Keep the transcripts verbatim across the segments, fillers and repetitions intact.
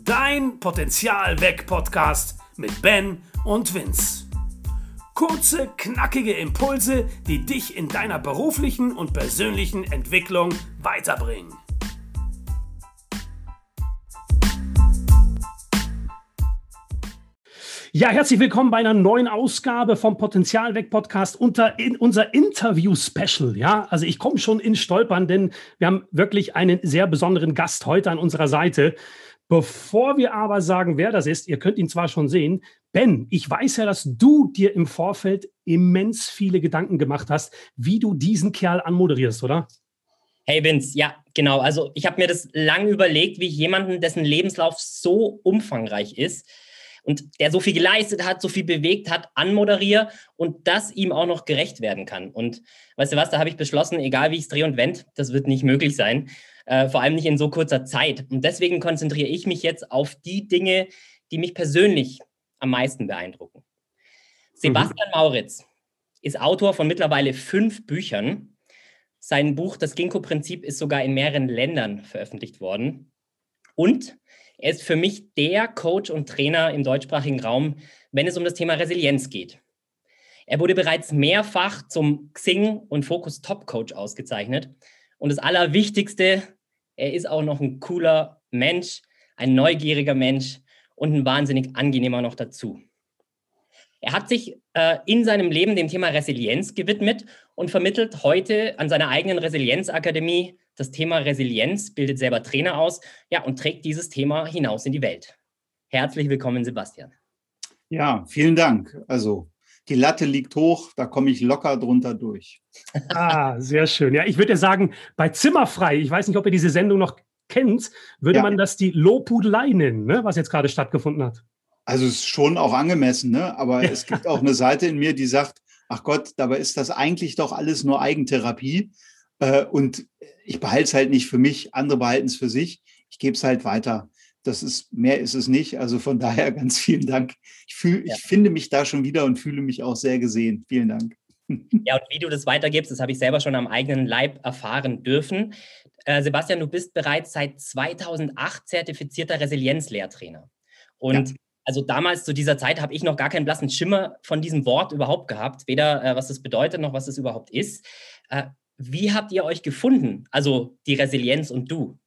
Dein Potenzial weg Podcast mit Ben und Vince. Kurze, knackige Impulse, die dich in deiner beruflichen und persönlichen Entwicklung weiterbringen. Ja, herzlich willkommen bei einer neuen Ausgabe vom Potenzial weg Podcast unter in unser Interview-Special. Ja, also ich komme schon ins Stolpern, denn wir haben wirklich einen sehr besonderen Gast heute an unserer Seite. Bevor wir aber sagen, wer das ist, ihr könnt ihn zwar schon sehen. Ben, ich weiß ja, dass du dir im Vorfeld immens viele Gedanken gemacht hast, wie du diesen Kerl anmoderierst, oder? Hey Vince, ja, genau. Also ich habe mir das lange überlegt, wie ich jemanden, dessen Lebenslauf so umfangreich ist und der so viel geleistet hat, so viel bewegt hat, anmoderiere und das ihm auch noch gerecht werden kann. Und weißt du was, da habe ich beschlossen, egal wie ich es drehe und wende, das wird nicht möglich sein. Äh, vor allem nicht in so kurzer Zeit. Und deswegen konzentriere ich mich jetzt auf die Dinge, die mich persönlich am meisten beeindrucken. Sebastian mhm. Mauritz ist Autor von mittlerweile fünf Büchern. Sein Buch Das Ginkgo-Prinzip ist sogar in mehreren Ländern veröffentlicht worden. Und er ist für mich der Coach und Trainer im deutschsprachigen Raum, wenn es um das Thema Resilienz geht. Er wurde bereits mehrfach zum Xing und Focus Top Coach ausgezeichnet. Und das Allerwichtigste, er ist auch noch ein cooler Mensch, ein neugieriger Mensch und ein wahnsinnig angenehmer noch dazu. Er hat sich äh, in seinem Leben dem Thema Resilienz gewidmet und vermittelt heute an seiner eigenen Resilienzakademie das Thema Resilienz, bildet selber Trainer aus, ja, und trägt dieses Thema hinaus in die Welt. Herzlich willkommen, Sebastian. Ja, vielen Dank. Also die Latte liegt hoch, da komme ich locker drunter durch. Ah, sehr schön. Ja, ich würde ja sagen, bei Zimmerfrei, ich weiß nicht, ob ihr diese Sendung noch kennt, würde ja. man das die Lobhudelei nennen, ne, was jetzt gerade stattgefunden hat. Also es ist schon auch angemessen, ne? Aber es gibt auch eine Seite in mir, die sagt, ach Gott, dabei ist das eigentlich doch alles nur Eigentherapie. Äh, und ich behalte es halt nicht für mich, andere behalten es für sich. Ich gebe es halt weiter. Das ist, mehr ist es nicht. Also von daher ganz vielen Dank. Ich, fühl, ja. ich finde mich da schon wieder und fühle mich auch sehr gesehen. Vielen Dank. Ja, und wie du das weitergibst, das habe ich selber schon am eigenen Leib erfahren dürfen. Äh, Sebastian, du bist bereits seit zweitausendacht zertifizierter Resilienzlehrtrainer. Und ja. also damals zu dieser Zeit habe ich noch gar keinen blassen Schimmer von diesem Wort überhaupt gehabt. Weder äh, was das bedeutet, noch was es überhaupt ist. Äh, wie habt ihr euch gefunden? Also die Resilienz und du?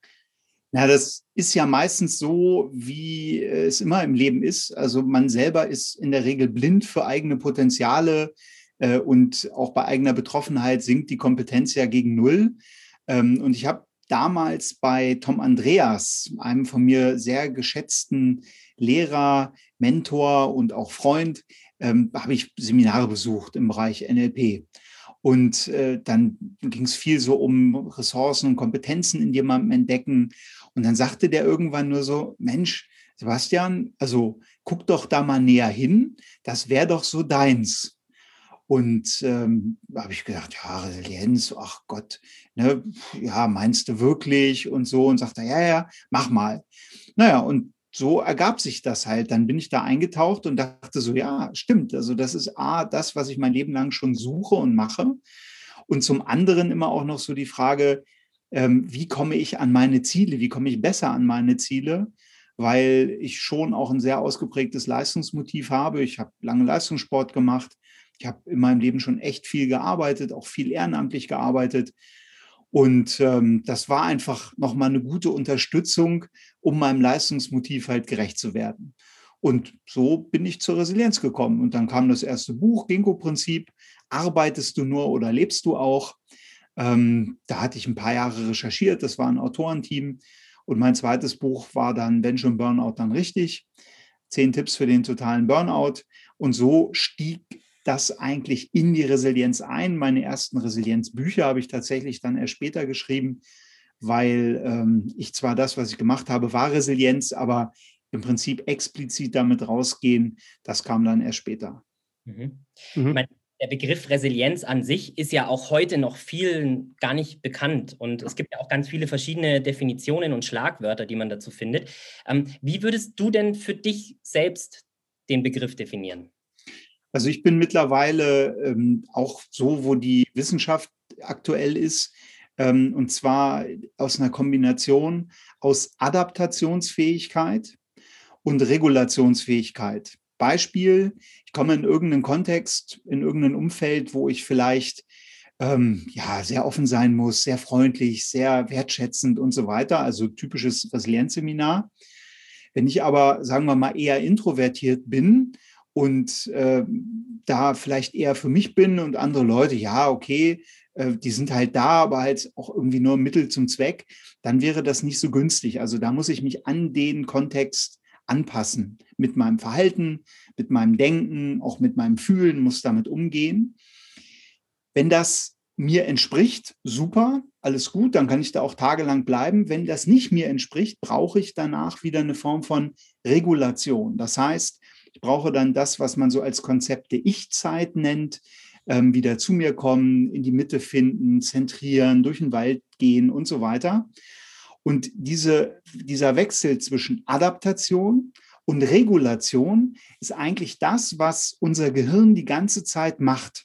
Na, das ist ja meistens so, wie es immer im Leben ist. Also man selber ist in der Regel blind für eigene Potenziale äh, und auch bei eigener Betroffenheit sinkt die Kompetenz ja gegen Null. Ähm, und ich habe damals bei Tom Andreas, einem von mir sehr geschätzten Lehrer, Mentor und auch Freund, ähm, habe ich Seminare besucht im Bereich N L P. Und äh, dann ging es viel so um Ressourcen und Kompetenzen in jemandem entdecken. Und dann sagte der irgendwann nur so, Mensch, Sebastian, also guck doch da mal näher hin, das wäre doch so deins. Und ähm, da habe ich gedacht, ja, Resilienz, ach Gott, ne, ja, meinst du wirklich und so? Und sagte, ja, ja, mach mal. Naja, und so ergab sich das halt. Dann bin ich da eingetaucht und dachte so, ja, stimmt. Also das ist A, das, was ich mein Leben lang schon suche und mache. Und zum anderen immer auch noch so die Frage, ähm, wie komme ich an meine Ziele? Wie komme ich besser an meine Ziele? Weil ich schon auch ein sehr ausgeprägtes Leistungsmotiv habe. Ich habe lange Leistungssport gemacht. Ich habe in meinem Leben schon echt viel gearbeitet, auch viel ehrenamtlich gearbeitet. Und ähm, das war einfach nochmal eine gute Unterstützung, um meinem Leistungsmotiv halt gerecht zu werden. Und so bin ich zur Resilienz gekommen. Und dann kam das erste Buch, Ginkgo-Prinzip. Arbeitest du nur oder lebst du auch? Ähm, da hatte ich ein paar Jahre recherchiert. Das war ein Autorenteam. Und mein zweites Buch war dann Wenn schon Burnout, dann richtig. Zehn Tipps für den totalen Burnout. Und so stieg das eigentlich in die Resilienz ein. Meine ersten Resilienzbücher habe ich tatsächlich dann erst später geschrieben, weil ähm, ich zwar das, was ich gemacht habe, war Resilienz, aber im Prinzip explizit damit rausgehen, das kam dann erst später. Mhm. Mhm. Ich meine, der Begriff Resilienz an sich ist ja auch heute noch vielen gar nicht bekannt und es gibt ja auch ganz viele verschiedene Definitionen und Schlagwörter, die man dazu findet. Ähm, wie würdest du denn für dich selbst den Begriff definieren? Also ich bin mittlerweile ähm, auch so, wo die Wissenschaft aktuell ist, ähm, und zwar aus einer Kombination aus Adaptationsfähigkeit und Regulationsfähigkeit. Beispiel, ich komme in irgendeinen Kontext, in irgendein Umfeld, wo ich vielleicht ähm, ja, sehr offen sein muss, sehr freundlich, sehr wertschätzend und so weiter, also typisches Resilienzseminar. Wenn ich aber, sagen wir mal, eher introvertiert bin und äh, da vielleicht eher für mich bin und andere Leute, ja, okay, äh, die sind halt da, aber halt auch irgendwie nur Mittel zum Zweck, dann wäre das nicht so günstig. Also da muss ich mich an den Kontext anpassen. Mit meinem Verhalten, mit meinem Denken, auch mit meinem Fühlen, muss damit umgehen. Wenn das mir entspricht, super, alles gut, dann kann ich da auch tagelang bleiben. Wenn das nicht mir entspricht, brauche ich danach wieder eine Form von Regulation. Das heißt, ich brauche dann das, was man so als Konzept der Ich-Zeit nennt, ähm, wieder zu mir kommen, in die Mitte finden, zentrieren, durch den Wald gehen und so weiter. Und diese, dieser Wechsel zwischen Adaptation und Regulation ist eigentlich das, was unser Gehirn die ganze Zeit macht.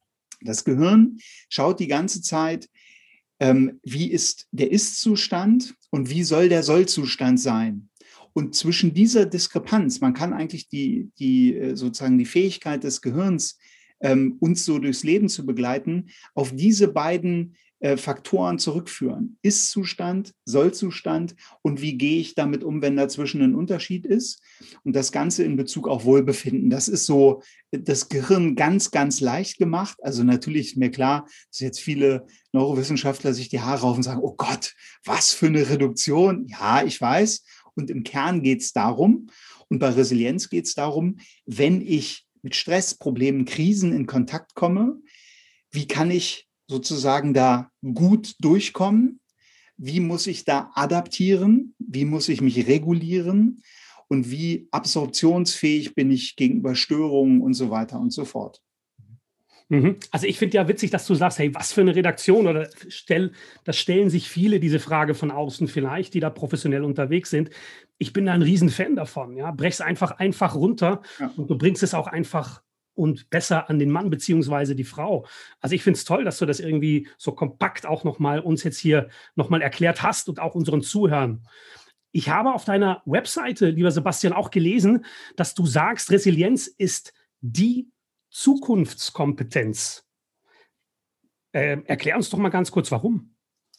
Das Gehirn schaut die ganze Zeit, ähm, wie ist der Ist-Zustand und wie soll der Soll-Zustand sein. Und zwischen dieser Diskrepanz, man kann eigentlich die, die sozusagen die Fähigkeit des Gehirns, ähm, uns so durchs Leben zu begleiten, auf diese beiden äh, Faktoren zurückführen. Ist-Zustand, Soll-Zustand und wie gehe ich damit um, wenn dazwischen ein Unterschied ist. Und das Ganze in Bezug auf Wohlbefinden. Das ist so das Gehirn ganz, ganz leicht gemacht. Also natürlich ist mir klar, dass jetzt viele Neurowissenschaftler sich die Haare raufen und sagen, oh Gott, was für eine Reduktion. Ja, ich weiß. Und im Kern geht es darum, und bei Resilienz geht es darum, wenn ich mit Stress, Problemen, Krisen in Kontakt komme, wie kann ich sozusagen da gut durchkommen? Wie muss ich da adaptieren? Wie muss ich mich regulieren? Und wie absorptionsfähig bin ich gegenüber Störungen und so weiter und so fort. Also ich finde ja witzig, dass du sagst, hey, was für eine Redaktion, oder stell, das stellen sich viele diese Frage von außen vielleicht, die da professionell unterwegs sind. Ich bin da ein Riesenfan davon, ja, brech's einfach einfach runter, ja. Und du bringst es auch einfach und besser an den Mann beziehungsweise die Frau. Also ich finde es toll, dass du das irgendwie so kompakt auch nochmal uns jetzt hier nochmal erklärt hast und auch unseren Zuhörern. Ich habe auf deiner Webseite, lieber Sebastian, auch gelesen, dass du sagst, Resilienz ist die Zukunftskompetenz. Äh, erklär uns doch mal ganz kurz, warum.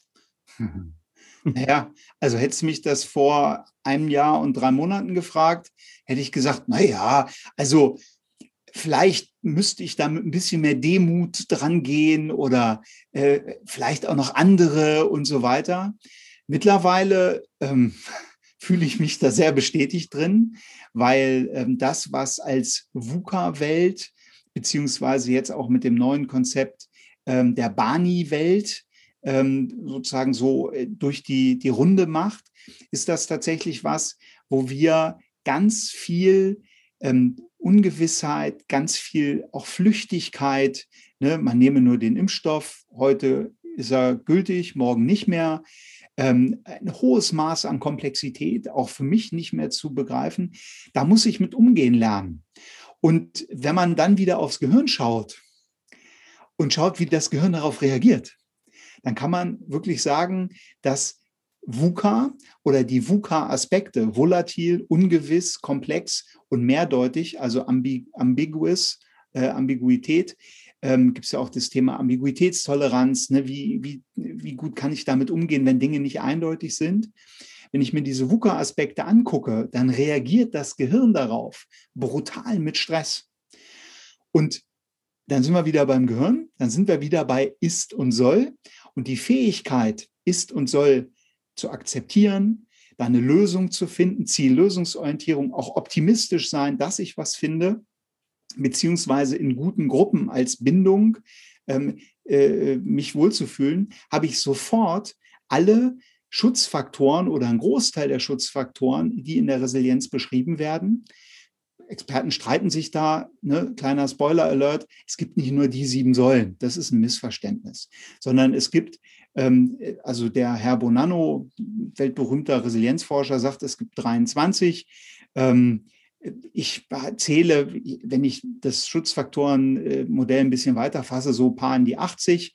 Mhm. Naja, also hättest du mich das vor einem Jahr und drei Monaten gefragt, hätte ich gesagt, naja, also vielleicht müsste ich da mit ein bisschen mehr Demut dran gehen oder äh, vielleicht auch noch andere und so weiter. Mittlerweile ähm, fühle ich mich da sehr bestätigt drin, weil ähm, das, was als VUCA-Welt beziehungsweise jetzt auch mit dem neuen Konzept ähm, der Barney-Welt ähm, sozusagen so äh, durch die, die Runde macht, ist das tatsächlich was, wo wir ganz viel ähm, Ungewissheit, ganz viel auch Flüchtigkeit, ne? Man nehme nur den Impfstoff, heute ist er gültig, morgen nicht mehr, ähm, ein hohes Maß an Komplexität, auch für mich nicht mehr zu begreifen, da muss ich mit umgehen lernen. Und wenn man dann wieder aufs Gehirn schaut und schaut, wie das Gehirn darauf reagiert, dann kann man wirklich sagen, dass VUCA oder die VUCA-Aspekte, volatil, ungewiss, komplex und mehrdeutig, also ambi ambiguous, äh, Ambiguität, ähm, gibt es ja auch das Thema Ambiguitätstoleranz, ne? wie, wie, wie gut kann ich damit umgehen, wenn Dinge nicht eindeutig sind. Wenn ich mir diese VUCA-Aspekte angucke, dann reagiert das Gehirn darauf brutal mit Stress. Und dann sind wir wieder beim Gehirn, dann sind wir wieder bei Ist und Soll. Und die Fähigkeit, Ist und Soll zu akzeptieren, da eine Lösung zu finden, Ziellösungsorientierung, auch optimistisch sein, dass ich was finde, beziehungsweise in guten Gruppen als Bindung ähm, äh, mich wohlzufühlen, habe ich sofort alle Schutzfaktoren oder einen Großteil der Schutzfaktoren, die in der Resilienz beschrieben werden. Experten streiten sich da, ne? Kleiner Spoiler-Alert, es gibt nicht nur die sieben Säulen, das ist ein Missverständnis, sondern es gibt, ähm, also der Herr Bonanno, weltberühmter Resilienzforscher, sagt, es gibt dreiundzwanzig. Ähm, ich zähle, wenn ich das Schutzfaktorenmodell ein bisschen weiter fasse, so paar in die achtzig.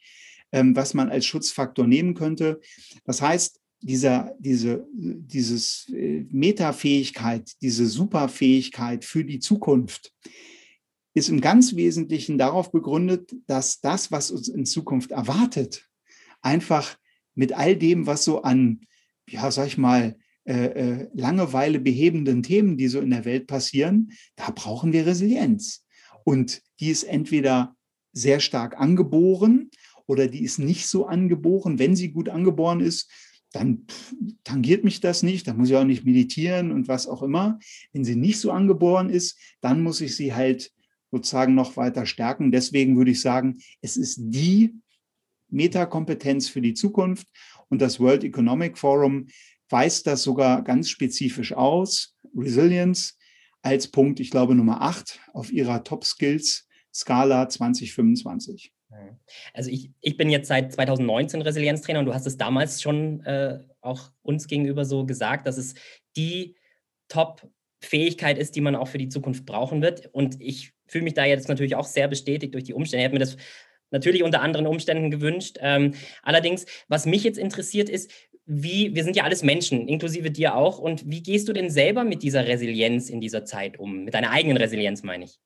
ähm, was man als Schutzfaktor nehmen könnte. Das heißt, dieser, diese dieses äh, Metafähigkeit, diese Superfähigkeit für die Zukunft ist im ganz Wesentlichen darauf begründet, dass das, was uns in Zukunft erwartet, einfach mit all dem, was so an, ja, sag ich mal, äh, äh, Langeweile behebenden Themen, die so in der Welt passieren, da brauchen wir Resilienz. Und die ist entweder sehr stark angeboren oder die ist nicht so angeboren. Wenn sie gut angeboren ist, dann pff, tangiert mich das nicht, dann muss ich auch nicht meditieren und was auch immer. Wenn sie nicht so angeboren ist, dann muss ich sie halt sozusagen noch weiter stärken. Deswegen würde ich sagen, es ist die Metakompetenz für die Zukunft und das World Economic Forum weist das sogar ganz spezifisch aus, Resilience, als Punkt, ich glaube, Nummer acht auf ihrer Top-Skills-Skala zwanzig fünfundzwanzig. Also ich, ich bin jetzt seit zweitausendneunzehn Resilienztrainer und du hast es damals schon äh, auch uns gegenüber so gesagt, dass es die Top-Fähigkeit ist, die man auch für die Zukunft brauchen wird. Und ich fühle mich da jetzt natürlich auch sehr bestätigt durch die Umstände. Ich hätte mir das natürlich unter anderen Umständen gewünscht. Ähm, allerdings, was mich jetzt interessiert ist, wie, wir sind ja alles Menschen, inklusive dir auch. Und wie gehst du denn selber mit dieser Resilienz in dieser Zeit um? Mit deiner eigenen Resilienz, meine ich.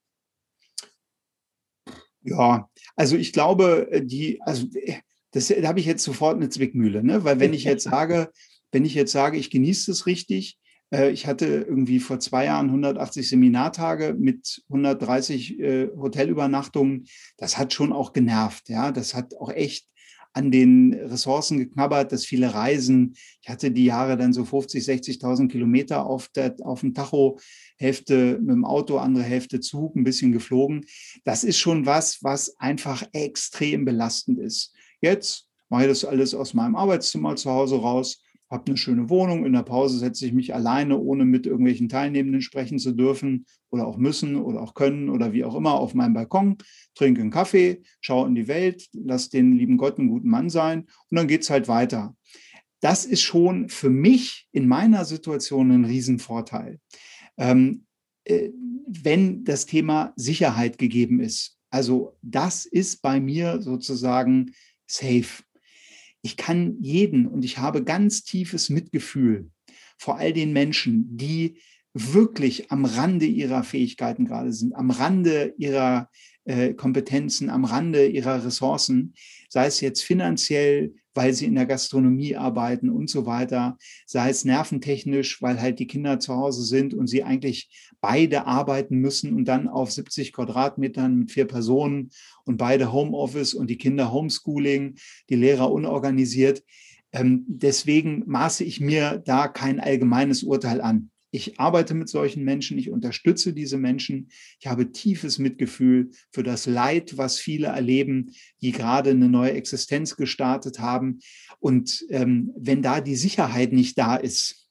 Ja, also ich glaube, die, also das, da habe ich jetzt sofort eine Zwickmühle, ne? Weil wenn ich jetzt sage, wenn ich jetzt sage, ich genieße es richtig, äh, ich hatte irgendwie vor zwei Jahren hundertachtzig Seminartage mit hundertdreißig äh, Hotelübernachtungen, das hat schon auch genervt, ja, das hat auch echt an den Ressourcen geknabbert, dass viele Reisen. Ich hatte die Jahre dann so fünfzig, sechzigtausend Kilometer auf, der, auf dem Tacho, Hälfte mit dem Auto, andere Hälfte Zug, ein bisschen geflogen. Das ist schon was, was einfach extrem belastend ist. Jetzt mache ich das alles aus meinem Arbeitszimmer zu Hause raus, habe eine schöne Wohnung. In der Pause setze ich mich alleine, ohne mit irgendwelchen Teilnehmenden sprechen zu dürfen oder auch müssen oder auch können oder wie auch immer, auf meinem Balkon, trinke einen Kaffee, schaue in die Welt, lass den lieben Gott einen guten Mann sein und dann geht es halt weiter. Das ist schon für mich in meiner Situation ein Riesenvorteil, ähm, äh, wenn das Thema Sicherheit gegeben ist. Also das ist bei mir sozusagen safe. Ich kann jeden und ich habe ganz tiefes Mitgefühl vor all den Menschen, die wirklich am Rande ihrer Fähigkeiten gerade sind, am Rande ihrer äh, Kompetenzen, am Rande ihrer Ressourcen, sei es jetzt finanziell, weil sie in der Gastronomie arbeiten und so weiter, sei es nerventechnisch, weil halt die Kinder zu Hause sind und sie eigentlich beide arbeiten müssen und dann auf siebzig Quadratmetern mit vier Personen und beide Homeoffice und die Kinder Homeschooling, die Lehrer unorganisiert. Ähm, deswegen maße ich mir da kein allgemeines Urteil an. Ich arbeite mit solchen Menschen, ich unterstütze diese Menschen. Ich habe tiefes Mitgefühl für das Leid, was viele erleben, die gerade eine neue Existenz gestartet haben. Und ähm, wenn da die Sicherheit nicht da ist,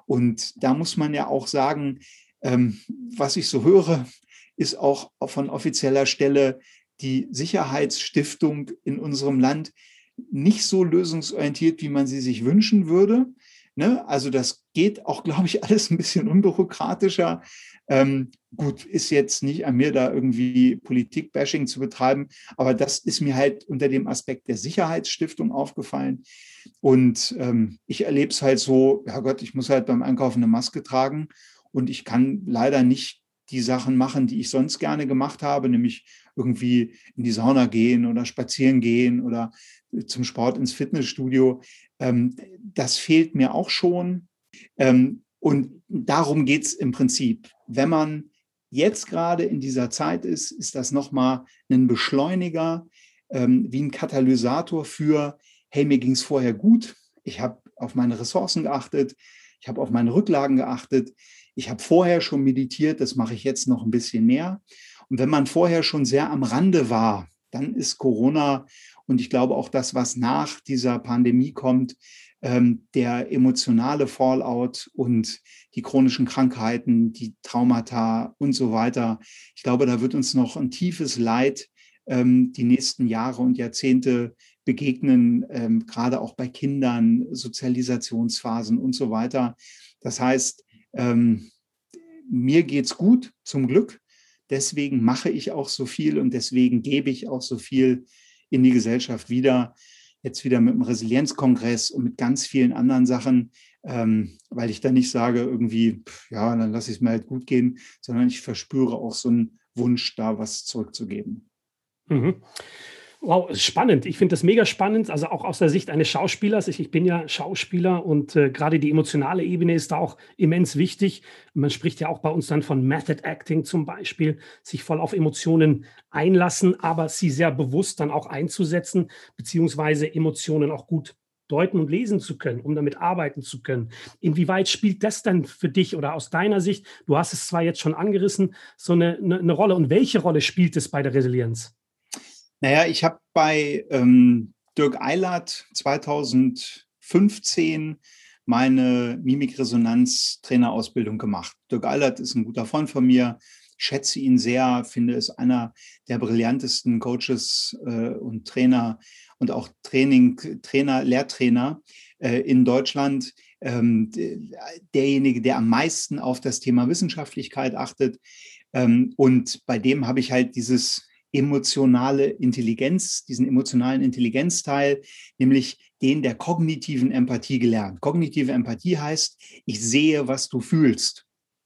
und da muss man ja auch sagen, ähm, was ich so höre, ist auch von offizieller Stelle die Sicherheitsstiftung in unserem Land nicht so lösungsorientiert, wie man sie sich wünschen würde. Ne? Also das geht auch, glaube ich, alles ein bisschen unbürokratischer. Ähm, gut, ist jetzt nicht an mir, da irgendwie Politik-Bashing zu betreiben, aber das ist mir halt unter dem Aspekt der Sicherheitsstiftung aufgefallen. Und ähm, ich erlebe es halt so, ja Gott, ich muss halt beim Einkaufen eine Maske tragen und ich kann leider nicht die Sachen machen, die ich sonst gerne gemacht habe, nämlich irgendwie in die Sauna gehen oder spazieren gehen oder zum Sport ins Fitnessstudio. Ähm, das fehlt mir auch schon. Ähm, und darum geht es im Prinzip. Wenn man jetzt gerade in dieser Zeit ist, ist das nochmal ein Beschleuniger, ähm, wie ein Katalysator für, hey, mir ging es vorher gut, ich habe auf meine Ressourcen geachtet, ich habe auf meine Rücklagen geachtet, ich habe vorher schon meditiert, das mache ich jetzt noch ein bisschen mehr. Und wenn man vorher schon sehr am Rande war, dann ist Corona und ich glaube auch das, was nach dieser Pandemie kommt, ähm, der emotionale Fallout und die chronischen Krankheiten, die Traumata und so weiter. Ich glaube, da wird uns noch ein tiefes Leid ähm, die nächsten Jahre und Jahrzehnte begegnen, ähm, gerade auch bei Kindern, Sozialisationsphasen und so weiter. Das heißt, ähm, mir geht's gut, zum Glück. Deswegen mache ich auch so viel und deswegen gebe ich auch so viel in die Gesellschaft wieder. Jetzt wieder mit dem Resilienzkongress und mit ganz vielen anderen Sachen, ähm, weil ich dann nicht sage, irgendwie, pff, ja, dann lasse ich es mir halt gut gehen, sondern ich verspüre auch so einen Wunsch, da was zurückzugeben. Mhm. Wow, spannend. Ich finde das mega spannend, also auch aus der Sicht eines Schauspielers. Ich, ich bin ja Schauspieler und äh, gerade die emotionale Ebene ist da auch immens wichtig. Man spricht ja auch bei uns dann von Method Acting zum Beispiel, sich voll auf Emotionen einlassen, aber sie sehr bewusst dann auch einzusetzen, beziehungsweise Emotionen auch gut deuten und lesen zu können, um damit arbeiten zu können. Inwieweit spielt das denn für dich oder aus deiner Sicht, du hast es zwar jetzt schon angerissen, so eine, eine, eine Rolle, und welche Rolle spielt es bei der Resilienz? Naja, ich habe bei ähm, Dirk Eilert zweitausendfünfzehn meine Mimikresonanz-Trainerausbildung gemacht. Dirk Eilert ist ein guter Freund von mir. Ich schätze ihn sehr, finde es einer der brillantesten Coaches äh, und Trainer und auch Training, Trainer, Lehrtrainer äh, in Deutschland. Ähm, derjenige, der am meisten auf das Thema Wissenschaftlichkeit achtet. Ähm, und bei dem habe ich halt dieses emotionale Intelligenz, diesen emotionalen Intelligenzteil, nämlich den der kognitiven Empathie gelernt. Kognitive Empathie heißt, ich sehe, was du fühlst.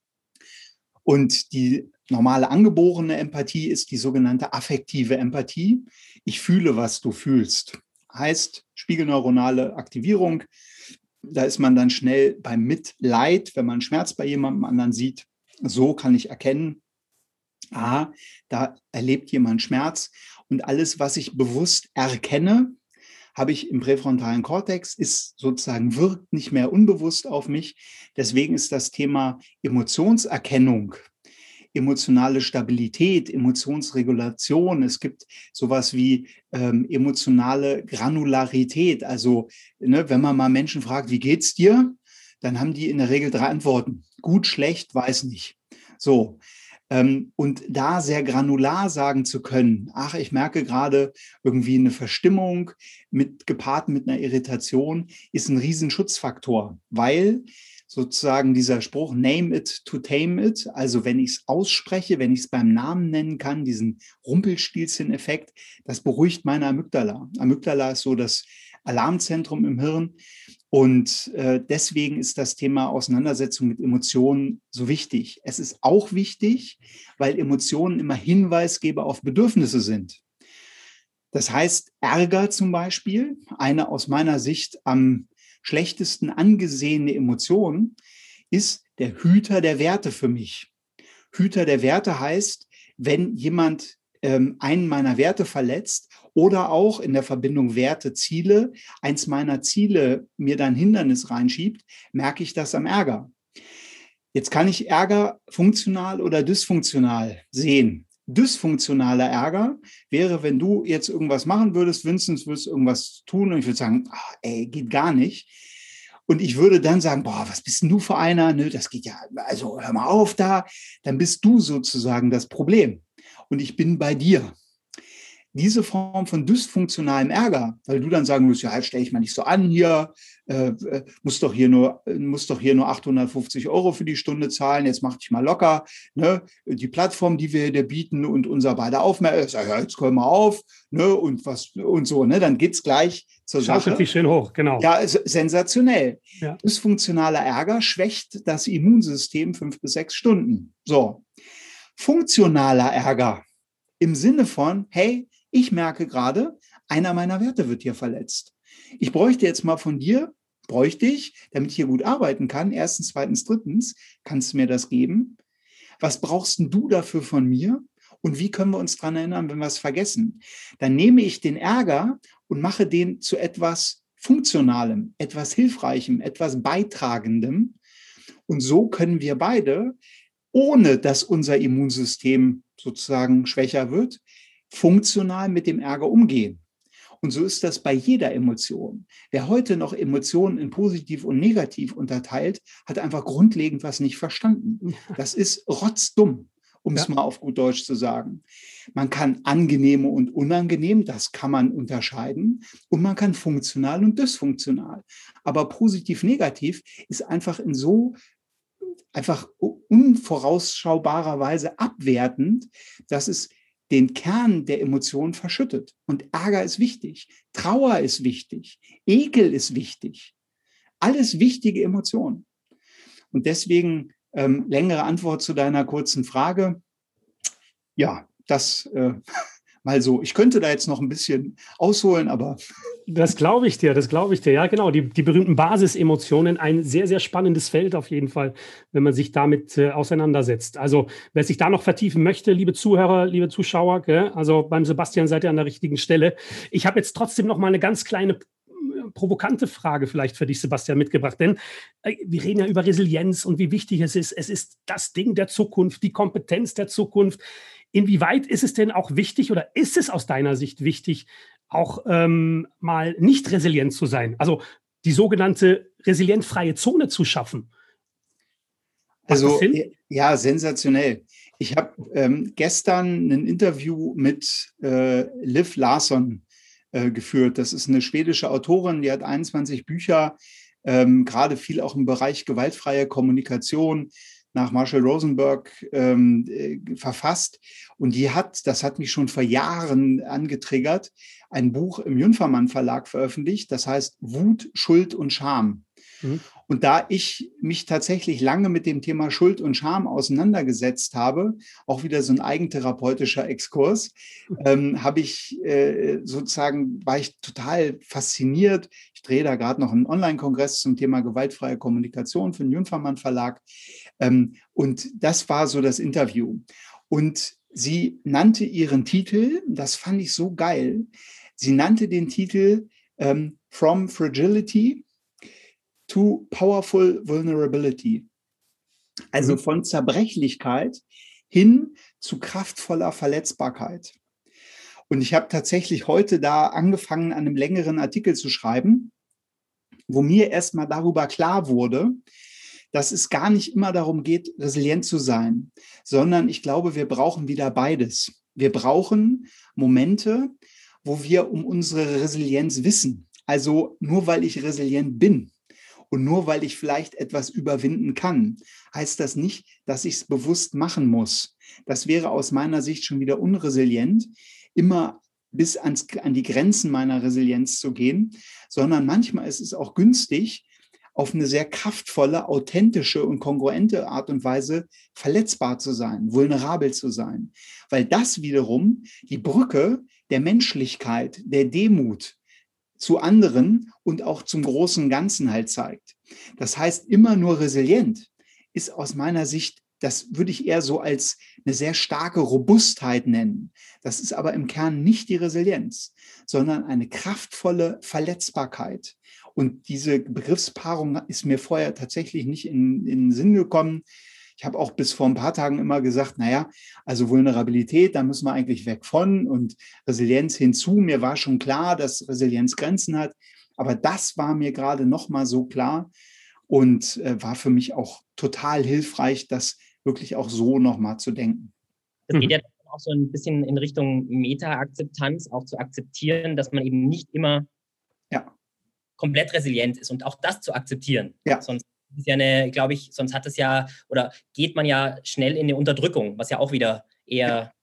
Und die normale angeborene Empathie ist die sogenannte affektive Empathie. Ich fühle, was du fühlst. Heißt spiegelneuronale Aktivierung. Da ist man dann schnell beim Mitleid, wenn man Schmerz bei jemandem anderen sieht. So kann ich erkennen, aha, da erlebt jemand Schmerz. Und alles, was ich bewusst erkenne, habe ich im präfrontalen Kortex, ist sozusagen, wirkt nicht mehr unbewusst auf mich. Deswegen ist das Thema Emotionserkennung, emotionale Stabilität, Emotionsregulation. Es gibt sowas wie ähm, emotionale Granularität. Also, ne, wenn man mal Menschen fragt, wie geht's dir? Dann haben die in der Regel drei Antworten. Gut, schlecht, weiß nicht. So. Und da sehr granular sagen zu können, ach, ich merke gerade irgendwie eine Verstimmung mit, gepaart mit einer Irritation, ist ein Riesenschutzfaktor, weil sozusagen dieser Spruch, name it to tame it, also wenn ich es ausspreche, wenn ich es beim Namen nennen kann, diesen Rumpelstilzchen-Effekt, das beruhigt meine Amygdala. Amygdala ist so das Alarmzentrum im Hirn. Und äh, deswegen ist das Thema Auseinandersetzung mit Emotionen so wichtig. Es ist auch wichtig, weil Emotionen immer Hinweisgeber auf Bedürfnisse sind. Das heißt, Ärger zum Beispiel, eine aus meiner Sicht am schlechtesten angesehene Emotion, ist der Hüter der Werte für mich. Hüter der Werte heißt, wenn jemand ähm, einen meiner Werte verletzt, oder auch in der Verbindung Werte, Ziele, eins meiner Ziele mir dann Hindernis reinschiebt, merke ich das am Ärger. Jetzt kann ich Ärger funktional oder dysfunktional sehen. Dysfunktionaler Ärger wäre, wenn du jetzt irgendwas machen würdest, Vincent, würdest irgendwas tun und ich würde sagen, ach, ey, geht gar nicht. Und ich würde dann sagen, boah, was bist denn du für einer? Nö, das geht ja, also hör mal auf da. Dann bist du sozusagen das Problem. Und ich bin bei dir. Diese Form von dysfunktionalem Ärger, weil du dann sagen musst, ja, halt stell ich mal nicht so an hier, äh, muss doch hier nur, muss doch hier nur achthundertfünfzig Euro für die Stunde zahlen, jetzt mach dich mal locker, ne? Die Plattform, die wir dir bieten und unser beider Aufmerksamkeit, ja, jetzt komm mal auf, ne? Und was, und so, ne? Dann geht's gleich zur Sache. Schaukelt sich schön hoch, genau. Ja, sensationell. Ja. Dysfunktionaler Ärger schwächt das Immunsystem fünf bis sechs Stunden. So. Funktionaler Ärger im Sinne von, hey, ich merke gerade, einer meiner Werte wird hier verletzt. Ich bräuchte jetzt mal von dir, bräuchte ich, damit ich hier gut arbeiten kann, erstens, zweitens, drittens, kannst du mir das geben? Was brauchst denn du dafür von mir? Und wie können wir uns daran erinnern, wenn wir es vergessen? Dann nehme ich den Ärger und mache den zu etwas Funktionalem, etwas Hilfreichem, etwas Beitragendem. Und so können wir beide, ohne dass unser Immunsystem sozusagen schwächer wird, funktional mit dem Ärger umgehen. Und so ist das bei jeder Emotion. Wer heute noch Emotionen in positiv und negativ unterteilt, hat einfach grundlegend was nicht verstanden. Das ist rotzdumm, um es ja. mal auf gut Deutsch zu sagen. Man kann angenehme und unangenehm, das kann man unterscheiden. Und man kann funktional und dysfunktional. Aber positiv-negativ ist einfach in so einfach unvorausschaubarer Weise abwertend, dass es den Kern der Emotionen verschüttet. Und Ärger ist wichtig, Trauer ist wichtig, Ekel ist wichtig. Alles wichtige Emotionen. Und deswegen ähm, längere Antwort zu deiner kurzen Frage. Ja, das äh, mal so. Ich könnte da jetzt noch ein bisschen ausholen, aber... Das glaube ich dir, das glaube ich dir. Ja, genau. Die, die berühmten Basisemotionen, ein sehr, sehr spannendes Feld auf jeden Fall, wenn man sich damit äh, auseinandersetzt. Also, wer sich da noch vertiefen möchte, liebe Zuhörer, liebe Zuschauer, gell? Also beim Sebastian seid ihr an der richtigen Stelle. Ich habe jetzt trotzdem noch mal eine ganz kleine provokante Frage vielleicht für dich, Sebastian, mitgebracht. Denn äh, wir reden ja über Resilienz und wie wichtig es ist. Es ist das Ding der Zukunft, die Kompetenz der Zukunft. Inwieweit ist es denn auch wichtig oder ist es aus deiner Sicht wichtig, auch ähm, mal nicht resilient zu sein? Also die sogenannte resilienzfreie Zone zu schaffen. Macht Also das Sinn? ja, sensationell. Ich habe ähm, gestern ein Interview mit äh, Liv Larsson äh, geführt. Das ist eine schwedische Autorin, die hat einundzwanzig Bücher, ähm, gerade viel auch im Bereich gewaltfreie Kommunikation nach Marshall Rosenberg ähm, äh, verfasst. Und die hat, das hat mich schon vor Jahren angetriggert, ein Buch im Jünfermann Verlag veröffentlicht, das heißt Wut, Schuld und Scham. Mhm. Und da ich mich tatsächlich lange mit dem Thema Schuld und Scham auseinandergesetzt habe, auch wieder so ein eigentherapeutischer Exkurs, ähm, habe ich äh, sozusagen, war ich total fasziniert. Ich drehe da gerade noch einen Online-Kongress zum Thema gewaltfreie Kommunikation für den Jünfermann Verlag. Ähm, und das war so das Interview. Und sie nannte ihren Titel, das fand ich so geil, sie nannte den Titel ähm, From Fragility to Powerful Vulnerability. Also von Zerbrechlichkeit hin zu kraftvoller Verletzbarkeit. Und ich habe tatsächlich heute da angefangen, an einem längeren Artikel zu schreiben, wo mir erstmal darüber klar wurde, dass es gar nicht immer darum geht, resilient zu sein, sondern ich glaube, wir brauchen wieder beides. Wir brauchen Momente, wo wir um unsere Resilienz wissen. Also nur weil ich resilient bin und nur weil ich vielleicht etwas überwinden kann, heißt das nicht, dass ich es bewusst machen muss. Das wäre aus meiner Sicht schon wieder unresilient, immer bis ans, an die Grenzen meiner Resilienz zu gehen, sondern manchmal ist es auch günstig, auf eine sehr kraftvolle, authentische und kongruente Art und Weise verletzbar zu sein, vulnerabel zu sein. Weil das wiederum die Brücke der Menschlichkeit, der Demut zu anderen und auch zum großen Ganzen halt zeigt. Das heißt, immer nur resilient ist aus meiner Sicht, das würde ich eher so als eine sehr starke Robustheit nennen. Das ist aber im Kern nicht die Resilienz, sondern eine kraftvolle Verletzbarkeit. Und diese Begriffspaarung ist mir vorher tatsächlich nicht in, in den Sinn gekommen. Ich habe auch bis vor ein paar Tagen immer gesagt, naja, also Vulnerabilität, da müssen wir eigentlich weg von und Resilienz hinzu. Mir war schon klar, dass Resilienz Grenzen hat, aber das war mir gerade noch mal so klar und äh, war für mich auch total hilfreich, das wirklich auch so noch mal zu denken. Das geht ja auch so ein bisschen in Richtung Meta-Akzeptanz, auch zu akzeptieren, dass man eben nicht immer ja. komplett resilient ist und auch das zu akzeptieren. Ja. Sonst ist ja eine, glaube ich, sonst hat es ja, oder geht man ja schnell in eine Unterdrückung, was ja auch wieder eher ja.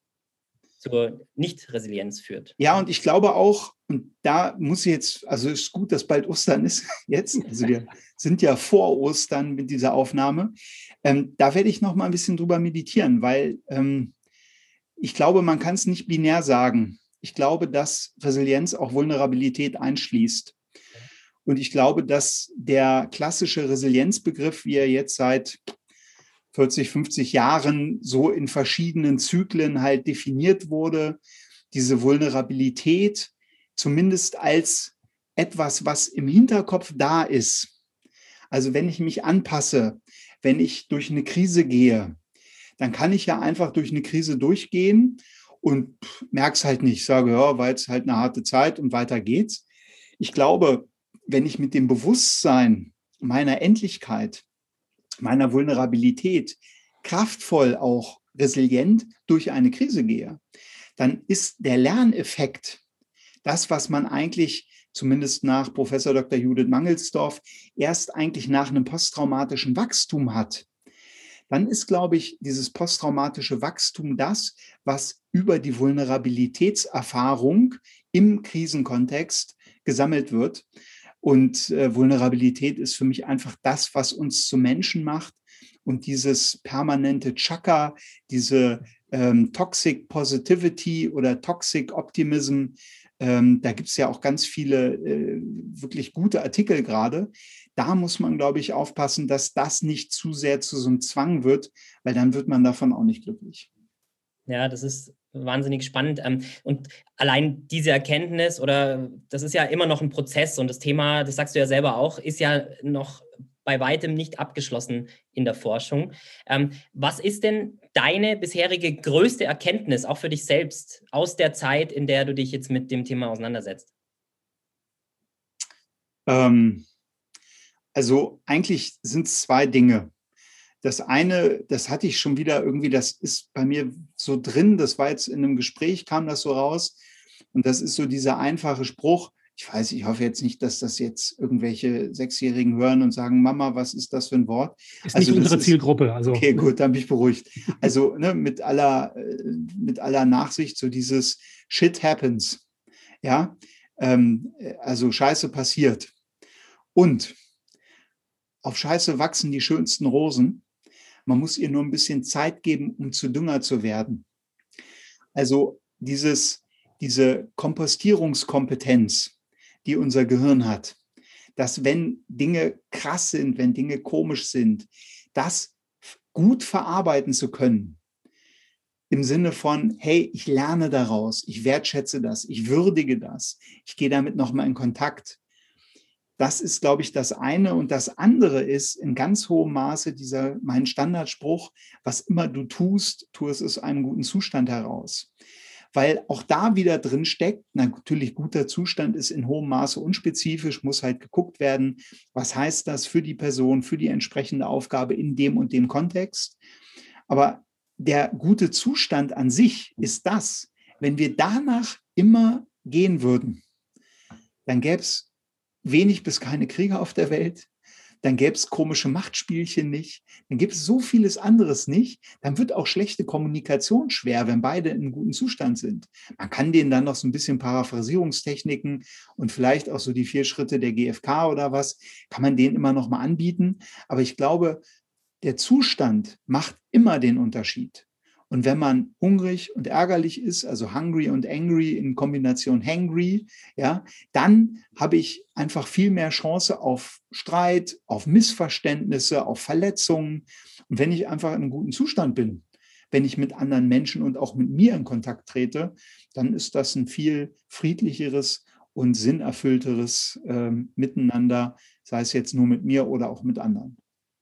zur Nicht-Resilienz führt. Ja, und ich glaube auch, und da muss ich jetzt, also es ist gut, dass bald Ostern ist jetzt, also wir sind ja vor Ostern mit dieser Aufnahme, ähm, da werde ich noch mal ein bisschen drüber meditieren, weil ähm, ich glaube, man kann es nicht binär sagen. Ich glaube, dass Resilienz auch Vulnerabilität einschließt. Und ich glaube, dass der klassische Resilienzbegriff, wie er jetzt seit vierzig, fünfzig Jahren so in verschiedenen Zyklen halt definiert wurde, diese Vulnerabilität zumindest als etwas, was im Hinterkopf da ist. Also wenn ich mich anpasse, wenn ich durch eine Krise gehe, dann kann ich ja einfach durch eine Krise durchgehen und merke es halt nicht. Ich sage, ja, war jetzt halt eine harte Zeit und weiter geht's. Ich glaube, wenn ich mit dem Bewusstsein meiner Endlichkeit, meiner Vulnerabilität kraftvoll auch resilient durch eine Krise gehe, dann ist der Lerneffekt das, was man eigentlich zumindest nach Professor Doktor Judith Mangelsdorf erst eigentlich nach einem posttraumatischen Wachstum hat. dann ist, glaube ich, dieses posttraumatische Wachstum das, was über die Vulnerabilitätserfahrung im Krisenkontext gesammelt wird. Und äh, Vulnerabilität ist für mich einfach das, was uns zu Menschen macht. Und dieses permanente Chakra, diese ähm, Toxic Positivity oder Toxic Optimism, ähm, da gibt es ja auch ganz viele äh, wirklich gute Artikel gerade. Da muss man, glaube ich, aufpassen, dass das nicht zu sehr zu so einem Zwang wird, weil dann wird man davon auch nicht glücklich. Ja, das ist wahnsinnig spannend. Und allein diese Erkenntnis, oder das ist ja immer noch ein Prozess, und das Thema, das sagst du ja selber auch, ist ja noch bei weitem nicht abgeschlossen in der Forschung. Was ist denn deine bisherige größte Erkenntnis, auch für dich selbst, aus der Zeit, in der du dich jetzt mit dem Thema auseinandersetzt? Ähm, also eigentlich sind es zwei Dinge. Das eine, das hatte ich schon wieder irgendwie, das ist bei mir so drin, das war jetzt in einem Gespräch, kam das so raus. Und das ist so dieser einfache Spruch. Ich weiß, ich hoffe jetzt nicht, dass das jetzt irgendwelche Sechsjährigen hören und sagen, Mama, was ist das für ein Wort? Ist also nicht unsere Zielgruppe. Also. Okay, gut, dann bin ich beruhigt. Also ne, mit aller, mit aller Nachsicht, so dieses Shit happens. Ja, ähm, also Scheiße passiert. Und auf Scheiße wachsen die schönsten Rosen. Man muss ihr nur ein bisschen Zeit geben, um zu Dünger zu werden. Also dieses, diese Kompostierungskompetenz, die unser Gehirn hat, dass wenn Dinge krass sind, wenn Dinge komisch sind, das gut verarbeiten zu können, im Sinne von, hey, ich lerne daraus, ich wertschätze das, ich würdige das, ich gehe damit nochmal in Kontakt. Das ist, glaube ich, das eine. Und das andere ist in ganz hohem Maße dieser, mein Standardspruch, was immer du tust, tu es aus einem guten Zustand heraus. Weil auch da wieder drin steckt, natürlich guter Zustand ist in hohem Maße unspezifisch, muss halt geguckt werden, was heißt das für die Person, für die entsprechende Aufgabe in dem und dem Kontext. Aber der gute Zustand an sich ist das, wenn wir danach immer gehen würden, dann gäbe es wenig bis keine Kriege auf der Welt, dann gäbe es komische Machtspielchen nicht, dann gibt es so vieles anderes nicht, dann wird auch schlechte Kommunikation schwer, wenn beide in einem guten Zustand sind. Man kann denen dann noch so ein bisschen Paraphrasierungstechniken und vielleicht auch so die vier Schritte der G F K oder was, kann man denen immer noch mal anbieten. Aber ich glaube, der Zustand macht immer den Unterschied. Und wenn man hungrig und ärgerlich ist, also hungry und angry in Kombination hangry, ja, dann habe ich einfach viel mehr Chance auf Streit, auf Missverständnisse, auf Verletzungen. Und wenn ich einfach in einem guten Zustand bin, wenn ich mit anderen Menschen und auch mit mir in Kontakt trete, dann ist das ein viel friedlicheres und sinnerfüllteres äh, Miteinander, sei es jetzt nur mit mir oder auch mit anderen.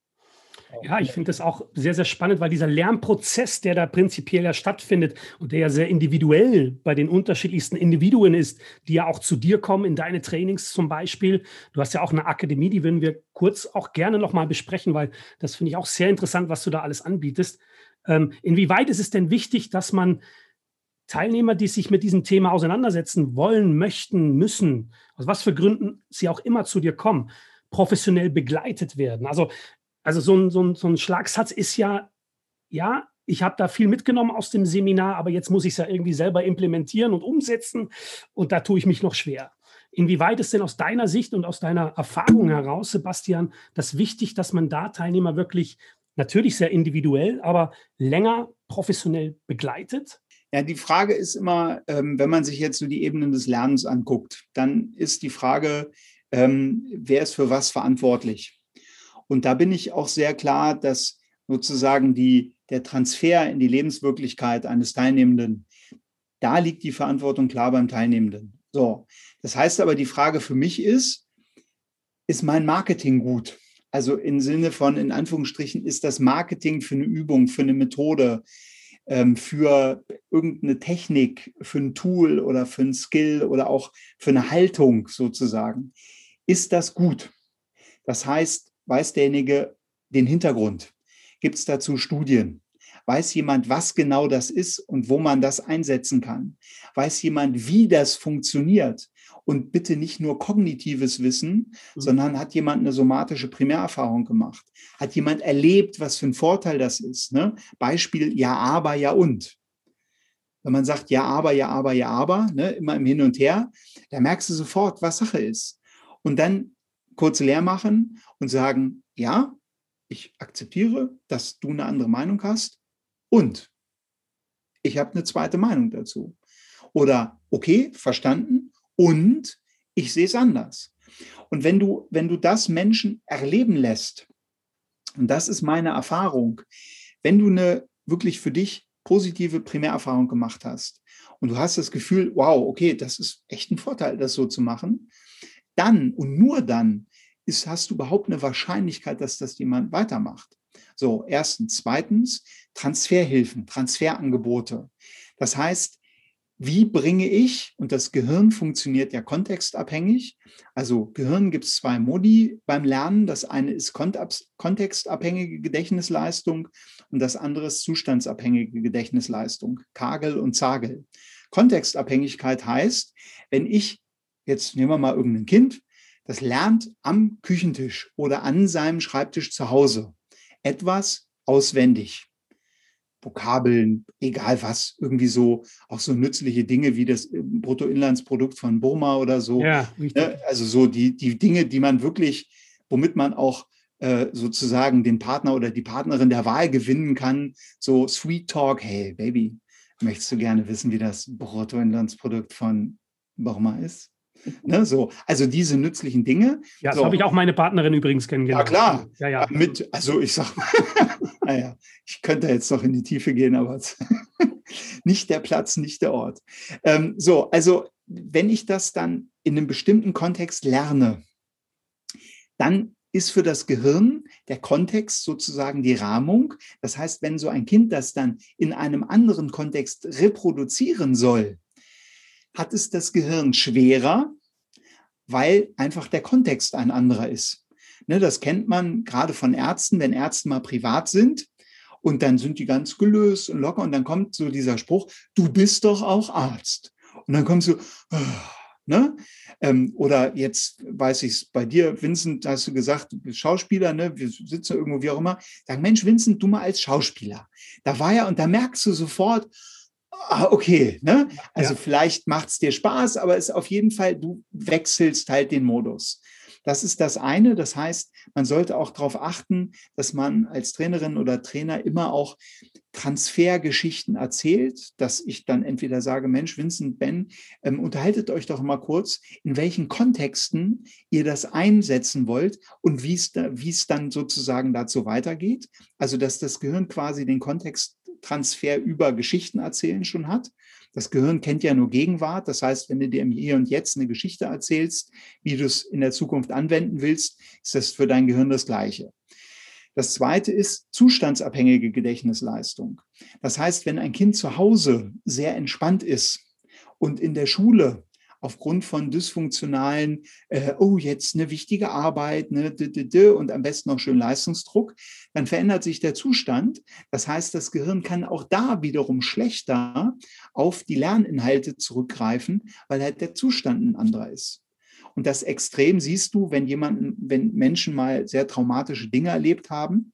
Ja, ich finde das auch sehr, sehr spannend, weil dieser Lernprozess, der da prinzipiell ja stattfindet und der ja sehr individuell bei den unterschiedlichsten Individuen ist, die ja auch zu dir kommen in deine Trainings zum Beispiel. Du hast ja auch eine Akademie, die würden wir kurz auch gerne nochmal besprechen, weil das finde ich auch sehr interessant, was du da alles anbietest. Ähm, inwieweit ist es denn wichtig, dass man Teilnehmer, die sich mit diesem Thema auseinandersetzen wollen, möchten, müssen, aus was für Gründen sie auch immer zu dir kommen, professionell begleitet werden? Also Also so ein, so, ein, so ein Schlagsatz ist ja, ja, ich habe da viel mitgenommen aus dem Seminar, aber jetzt muss ich es ja irgendwie selber implementieren und umsetzen und da tue ich mich noch schwer. Inwieweit ist denn aus deiner Sicht und aus deiner Erfahrung heraus, Sebastian, das wichtig, dass man da Teilnehmer wirklich natürlich sehr individuell, aber länger professionell begleitet? Ja, die Frage ist immer, ähm, wenn man sich jetzt so die Ebenen des Lernens anguckt, dann ist die Frage, ähm, wer ist für was verantwortlich? Und da bin ich auch sehr klar, dass sozusagen die, der Transfer in die Lebenswirklichkeit eines Teilnehmenden, da liegt die Verantwortung klar beim Teilnehmenden. So, das heißt aber, die Frage für mich ist, ist mein Marketing gut? Also im Sinne von, in Anführungsstrichen, ist das Marketing für eine Übung, für eine Methode, für irgendeine Technik, für ein Tool oder für ein Skill oder auch für eine Haltung sozusagen, ist das gut? Das heißt, weiß derjenige den Hintergrund? Gibt es dazu Studien? Weiß jemand, was genau das ist und wo man das einsetzen kann? Weiß jemand, wie das funktioniert? Und bitte nicht nur kognitives Wissen, Mhm. sondern hat jemand eine somatische Primärerfahrung gemacht? Hat jemand erlebt, was für ein Vorteil das ist? Ne? Beispiel, ja, aber, ja und. Wenn man sagt, ja, aber, ja, aber, ja, aber, ne, immer im Hin und Her, da merkst du sofort, was Sache ist. Und dann kurz leer machen und sagen, ja, ich akzeptiere, dass du eine andere Meinung hast und ich habe eine zweite Meinung dazu. Oder, okay, verstanden und ich sehe es anders. Und wenn du, wenn du das Menschen erleben lässt, und das ist meine Erfahrung, wenn du eine wirklich für dich positive Primärerfahrung gemacht hast und du hast das Gefühl, wow, okay, das ist echt ein Vorteil, das so zu machen, dann und nur dann ist, hast du überhaupt eine Wahrscheinlichkeit, dass das jemand weitermacht. So, erstens. Zweitens, Transferhilfen, Transferangebote. Das heißt, wie bringe ich, und das Gehirn funktioniert ja kontextabhängig, also Gehirn gibt es zwei Modi beim Lernen. Das eine ist kontextabhängige Gedächtnisleistung und das andere ist zustandsabhängige Gedächtnisleistung, Kagel und Zagel. Kontextabhängigkeit heißt, wenn ich, jetzt nehmen wir mal irgendein Kind, das lernt am Küchentisch oder an seinem Schreibtisch zu Hause etwas auswendig. Vokabeln, egal was, irgendwie so, auch so nützliche Dinge wie das Bruttoinlandsprodukt von Burma oder so. Ja, richtig. Ne? Also so die, die Dinge, die man wirklich, womit man auch äh, sozusagen den Partner oder die Partnerin der Wahl gewinnen kann. So Sweet Talk, hey Baby, möchtest du gerne wissen, wie das Bruttoinlandsprodukt von Burma ist? Ne, so, also diese nützlichen Dinge. Ja, so so. habe ich auch meine Partnerin übrigens kennengelernt. Ja, klar. Ja, ja. Mit, also ich sag, naja, ich könnte jetzt noch in die Tiefe gehen, aber nicht der Platz, nicht der Ort. Ähm, so, also wenn ich das dann in einem bestimmten Kontext lerne, dann ist für das Gehirn der Kontext sozusagen die Rahmung. Das heißt, wenn so ein Kind das dann in einem anderen Kontext reproduzieren soll, hat es das Gehirn schwerer, weil einfach der Kontext ein anderer ist. Ne, das kennt man gerade von Ärzten, wenn Ärzte mal privat sind und dann sind die ganz gelöst und locker und dann kommt so dieser Spruch, du bist doch auch Arzt. Und dann kommt so, oh, ne? Ähm, oder jetzt weiß ich es bei dir, Vincent, hast du gesagt, du bist Schauspieler, ne? Wir sitzen irgendwo, wie auch immer. Sagen, Mensch, Vincent, du mal als Schauspieler. Da war ja, und da merkst du sofort, ah, okay, ne? Also Ja. vielleicht macht es dir Spaß, aber es ist auf jeden Fall, du wechselst halt den Modus. Das ist das eine. Das heißt, man sollte auch darauf achten, dass man als Trainerin oder Trainer immer auch Transfergeschichten erzählt, dass ich dann entweder sage, Mensch, Vincent, Ben, ähm, unterhaltet euch doch mal kurz, in welchen Kontexten ihr das einsetzen wollt und wie es da, wie es dann sozusagen dazu weitergeht. Also, dass das Gehirn quasi den Kontexttransfer über Geschichten erzählen schon hat. Das Gehirn kennt ja nur Gegenwart. Das heißt, wenn du dir im Hier und Jetzt eine Geschichte erzählst, wie du es in der Zukunft anwenden willst, ist das für dein Gehirn das Gleiche. Das zweite ist zustandsabhängige Gedächtnisleistung. Das heißt, wenn ein Kind zu Hause sehr entspannt ist und in der Schule aufgrund von dysfunktionalen, äh, oh, jetzt eine wichtige Arbeit, ne, d, d, d, und am besten noch schön Leistungsdruck, dann verändert sich der Zustand. Das heißt, das Gehirn kann auch da wiederum schlechter auf die Lerninhalte zurückgreifen, weil halt der Zustand ein anderer ist. Und das Extrem siehst du, wenn jemanden, wenn Menschen mal sehr traumatische Dinge erlebt haben,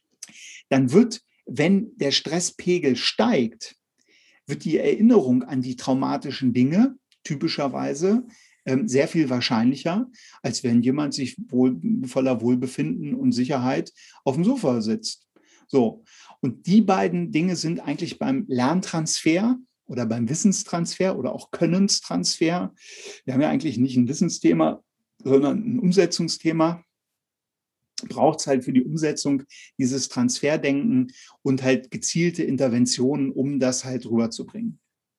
dann wird, wenn der Stresspegel steigt, wird die Erinnerung an die traumatischen Dinge typischerweise ähm, sehr viel wahrscheinlicher, als wenn jemand sich wohl, voller Wohlbefinden und Sicherheit auf dem Sofa sitzt. So. Und die beiden Dinge sind eigentlich beim Lerntransfer oder beim Wissenstransfer oder auch Könnenstransfer. Wir haben ja eigentlich nicht ein Wissensthema, sondern ein Umsetzungsthema. Braucht es halt für die Umsetzung dieses Transferdenken und halt gezielte Interventionen, um das halt rüberzubringen.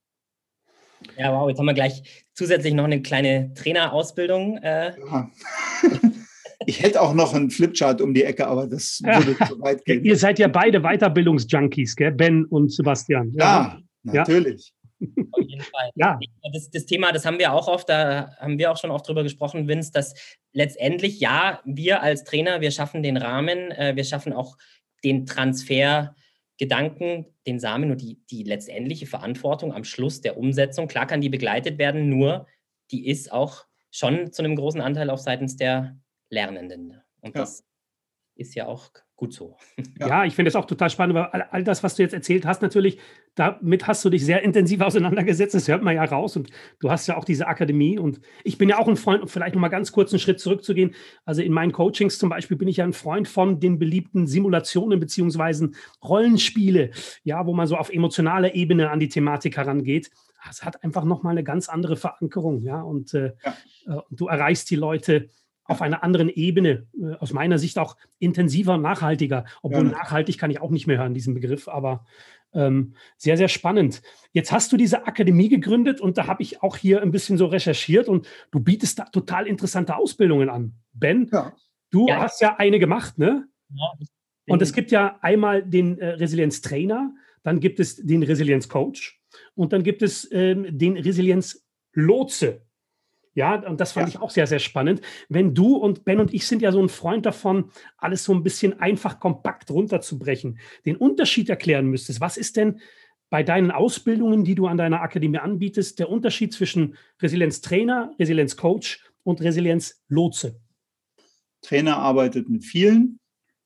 Ja, wow, jetzt haben wir gleich zusätzlich noch eine kleine Trainerausbildung. Äh. Ja. Ich hätte auch noch einen Flipchart um die Ecke, aber das würde zu weit gehen. Ihr seid ja beide Weiterbildungsjunkies, gell? Ben und Sebastian. Ja, ja, natürlich. Auf jeden Fall. Ja. Das, das Thema, das haben wir auch oft, da haben wir auch schon oft drüber gesprochen, Vince, dass letztendlich, ja, wir als Trainer, wir schaffen den Rahmen, äh, wir schaffen auch den Transfergedanken, den Samen und die, die letztendliche Verantwortung am Schluss der Umsetzung. Klar kann die begleitet werden, nur die ist auch schon zu einem großen Anteil auch seitens der Lernenden. Und ja. das ist ja auch gut so. Ja, ja ich finde es auch total spannend, weil all, all das, was du jetzt erzählt hast, natürlich, damit hast du dich sehr intensiv auseinandergesetzt, das hört man ja raus und du hast ja auch diese Akademie und ich bin ja auch ein Freund, um vielleicht nochmal ganz kurz einen Schritt zurückzugehen, also in meinen Coachings zum Beispiel bin ich ja ein Freund von den beliebten Simulationen beziehungsweise Rollenspiele, ja, wo man so auf emotionaler Ebene an die Thematik herangeht. Es hat einfach nochmal eine ganz andere Verankerung, ja, und äh, ja. du erreichst die Leute auf einer anderen Ebene, äh, aus meiner Sicht auch intensiver und nachhaltiger. Obwohl ja, nachhaltig kann ich auch nicht mehr hören, diesen Begriff, aber ähm, sehr, sehr spannend. Jetzt hast du diese Akademie gegründet und da habe ich auch hier ein bisschen so recherchiert und du bietest da total interessante Ausbildungen an. Ben, ja. du ja. hast ja eine gemacht, ne? Ja, und es gibt ja einmal den äh, Resilienz-Trainer, dann gibt es den Resilienz-Coach und dann gibt es ähm, den Resilienz-Lotse. Ja, und das fand ja. ich auch sehr, sehr spannend. Wenn du und Ben und ich sind ja so ein Freund davon, alles so ein bisschen einfach kompakt runterzubrechen, den Unterschied erklären müsstest. Was ist denn bei deinen Ausbildungen, die du an deiner Akademie anbietest, der Unterschied zwischen Resilienz-Trainer, Resilienz-Coach und Resilienz-Lotse? Trainer arbeitet mit vielen,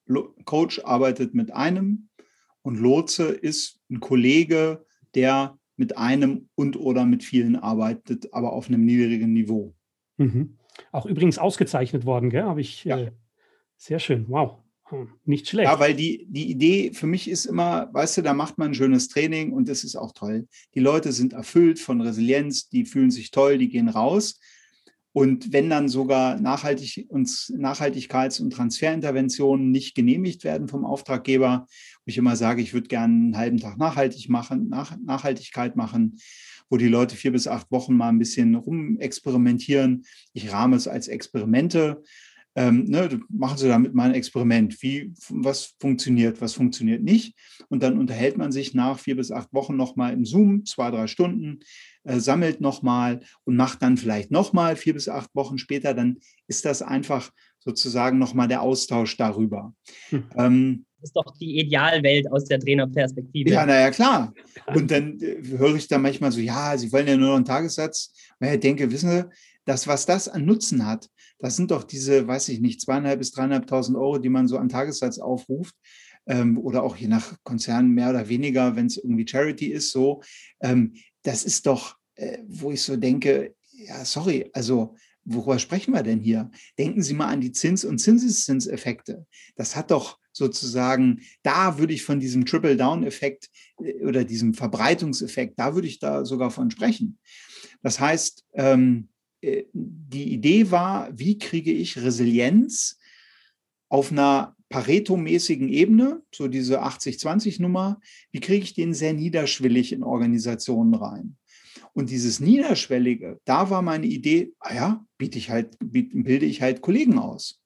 Coach arbeitet mit einem und Lotse ist ein Kollege, der mit einem und oder mit vielen arbeitet, aber auf einem niedrigen Niveau. Mhm. Auch übrigens ausgezeichnet worden, gell? Habe ich ja. äh, sehr schön. Wow. Hm. Nicht schlecht. Ja, weil die, die Idee für mich ist immer, weißt du, da macht man ein schönes Training und das ist auch toll. Die Leute sind erfüllt von Resilienz, die fühlen sich toll, die gehen raus. Und wenn dann sogar Nachhaltig- und Nachhaltigkeits- und Transferinterventionen nicht genehmigt werden vom Auftraggeber, wo ich immer sage, ich würde gerne einen halben Tag nachhaltig machen, Nach- Nachhaltigkeit machen, wo die Leute vier bis acht Wochen mal ein bisschen rumexperimentieren. Ich rahme es als Experimente. Ähm, ne, machen Sie damit mal ein Experiment. Wie, was funktioniert, was funktioniert nicht? Und dann unterhält man sich nach vier bis acht Wochen nochmal im Zoom, zwei, drei Stunden, äh, sammelt nochmal und macht dann vielleicht nochmal vier bis acht Wochen später. Dann ist das einfach sozusagen nochmal der Austausch darüber. Hm. Ähm, das ist doch die Idealwelt aus der Trainerperspektive. Ja, naja, klar. Und dann äh, höre ich da manchmal so, ja, Sie wollen ja nur noch einen Tagessatz. Weil ich denke, wissen Sie, das, was das an Nutzen hat, das sind doch diese, weiß ich nicht, zweieinhalb bis dreieinhalbtausend Euro, die man so an Tagessatz aufruft. Ähm, oder auch je nach Konzern mehr oder weniger, wenn es irgendwie Charity ist, so. Ähm, das ist doch, äh, wo ich so denke, ja, sorry, also worüber sprechen wir denn hier? Denken Sie mal an die Zins- und Zinseszinseffekte. Das hat doch sozusagen, da würde ich von diesem Triple-Down-Effekt oder diesem Verbreitungseffekt, da würde ich da sogar von sprechen. Das heißt, ähm, die Idee war, wie kriege ich Resilienz auf einer Pareto-mäßigen Ebene, so diese achtzig zwanzig Nummer, wie kriege ich den sehr niederschwellig in Organisationen rein? Und dieses Niederschwellige, da war meine Idee, ah ja, biete ich halt, biete, bilde ich halt Kollegen aus.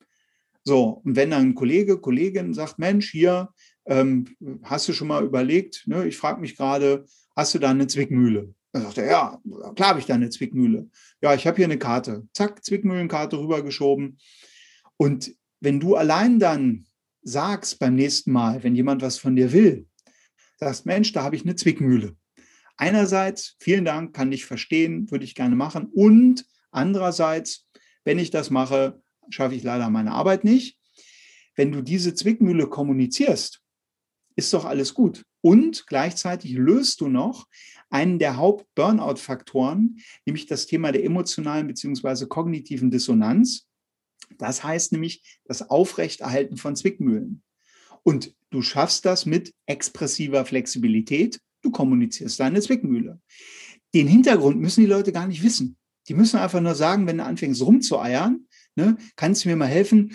So, und wenn dann ein Kollege, Kollegin sagt, Mensch, hier, ähm, hast du schon mal überlegt, ne, ich frage mich gerade, hast du da eine Zwickmühle? Dann sagt er, ja, klar habe ich da eine Zwickmühle. Ja, ich habe hier eine Karte. Zack, Zwickmühlenkarte rübergeschoben. Und wenn du allein dann sagst beim nächsten Mal, wenn jemand was von dir will, sagst, Mensch, da habe ich eine Zwickmühle. Einerseits, vielen Dank, kann ich verstehen, würde ich gerne machen. Und andererseits, wenn ich das mache, schaffe ich leider meine Arbeit nicht. Wenn du diese Zwickmühle kommunizierst, ist doch alles gut. Und gleichzeitig löst du noch einen der Haupt-Burnout-Faktoren, nämlich das Thema der emotionalen bzw. kognitiven Dissonanz. Das heißt nämlich das Aufrechterhalten von Zwickmühlen. Und du schaffst das mit expressiver Flexibilität. Du kommunizierst deine Zwickmühle. Den Hintergrund müssen die Leute gar nicht wissen. Die müssen einfach nur sagen, wenn du anfängst rumzueiern, ne, kannst du mir mal helfen?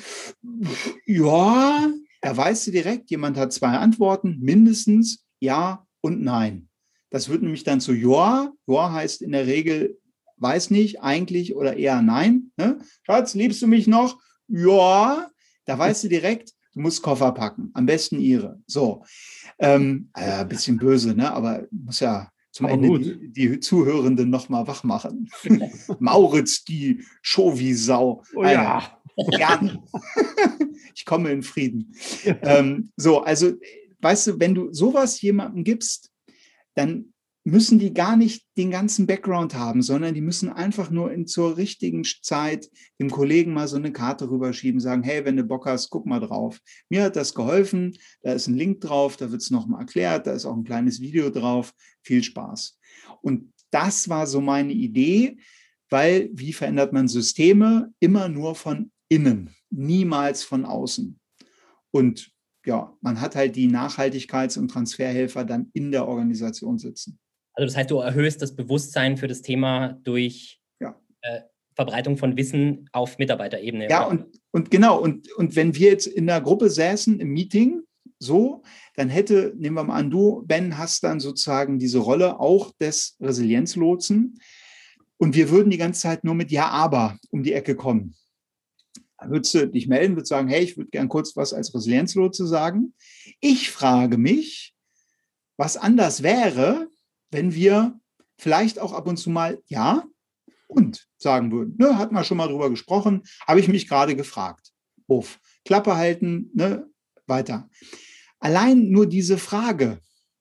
Ja, da weißt du direkt, jemand hat zwei Antworten, mindestens ja und nein. Das wird nämlich dann zu ja. Ja heißt in der Regel, weiß nicht, eigentlich oder eher nein. Ne? Schatz, liebst du mich noch? Ja, da weißt du direkt, du musst Koffer packen, am besten ihre. So, ähm, äh, ein bisschen böse, ne? Aber muss ja zum aber Ende die, die Zuhörenden nochmal wach machen. Mauritz, die Show-wie-Sau. Oh ja. ja. Gerne. Ich komme in Frieden. Ähm, so, also, weißt du, wenn du sowas jemandem gibst, dann müssen die gar nicht den ganzen Background haben, sondern die müssen einfach nur in, zur richtigen Zeit dem Kollegen mal so eine Karte rüberschieben, sagen, hey, wenn du Bock hast, guck mal drauf. Mir hat das geholfen, da ist ein Link drauf, da wird es nochmal erklärt, da ist auch ein kleines Video drauf. Viel Spaß. Und das war so meine Idee, weil wie verändert man Systeme? Immer nur von innen, niemals von außen. Und ja, man hat halt die Nachhaltigkeits- und Transferhelfer dann in der Organisation sitzen. Also das heißt, du erhöhst das Bewusstsein für das Thema durch ja. äh, Verbreitung von Wissen auf Mitarbeiterebene. Ja, und, und genau. Und, und wenn wir jetzt in einer Gruppe säßen im Meeting, so, dann hätte, nehmen wir mal an, du, Ben, hast dann sozusagen diese Rolle auch des Resilienzlotsen. Und wir würden die ganze Zeit nur mit Ja, aber um die Ecke kommen. Dann würdest du dich melden, würdest sagen, hey, ich würde gern kurz was als Resilienzlotse sagen. Ich frage mich, was anders wäre, wenn wir vielleicht auch ab und zu mal Ja und sagen würden. Ne, hatten wir schon mal drüber gesprochen, habe ich mich gerade gefragt. Uff, Klappe halten, ne, weiter. Allein nur diese Frage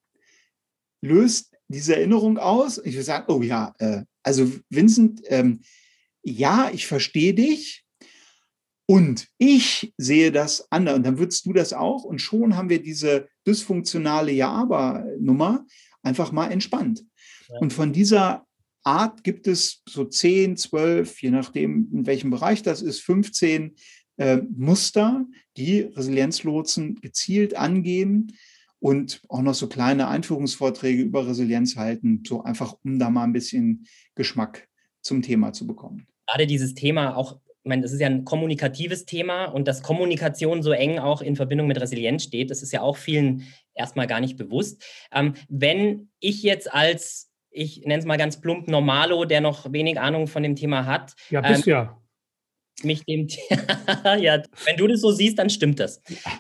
löst diese Erinnerung aus. Ich würde sagen, oh ja, äh, also Vincent, ähm, ja, ich verstehe dich. Und ich sehe das anders. Und dann würdest du das auch. Und schon haben wir diese dysfunktionale Ja-Aber-Nummer einfach mal entspannt. Ja. Und von dieser Art gibt es so zehn, zwölf, je nachdem, in welchem Bereich das ist, fünfzehn äh, Muster, die Resilienzlotsen gezielt angehen und auch noch so kleine Einführungsvorträge über Resilienz halten, so einfach, um da mal ein bisschen Geschmack zum Thema zu bekommen. Gerade dieses Thema auch, ich meine, das ist ja ein kommunikatives Thema und dass Kommunikation so eng auch in Verbindung mit Resilienz steht, das ist ja auch vielen erstmal gar nicht bewusst. Ähm, wenn ich jetzt als, ich nenne es mal ganz plump, Normalo, der noch wenig Ahnung von dem Thema hat. Ja, bist ähm, ja. Mich dem ja, wenn du das so siehst, dann stimmt das.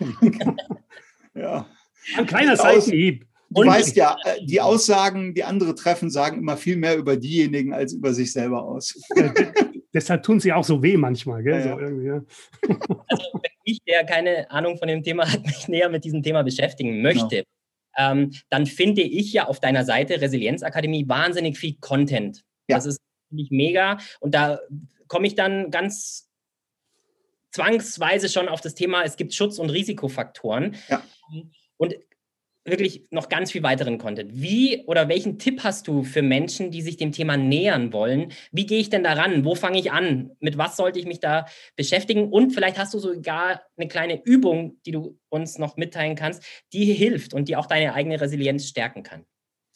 Ja. Ein kleiner Seitenhieb. Du und weißt ja, die Aussagen, die andere treffen, sagen immer viel mehr über diejenigen als über sich selber aus. Ja, deshalb tun sie auch so weh manchmal. Gell? Ja, ja. So irgendwie, ja. Also wenn ich, der keine Ahnung von dem Thema hat, mich näher mit diesem Thema beschäftigen möchte, genau. ähm, dann finde ich ja auf deiner Seite Resilienzakademie wahnsinnig viel Content. Ja. Das ist nicht mega. Und da komme ich dann ganz zwangsweise schon auf das Thema, es gibt Schutz- und Risikofaktoren. Ja. Und wirklich noch ganz viel weiteren Content. Wie oder welchen Tipp hast du für Menschen, die sich dem Thema nähern wollen? Wie gehe ich denn daran? Wo fange ich an? Mit was sollte ich mich da beschäftigen? Und vielleicht hast du sogar eine kleine Übung, die du uns noch mitteilen kannst, die hilft und die auch deine eigene Resilienz stärken kann.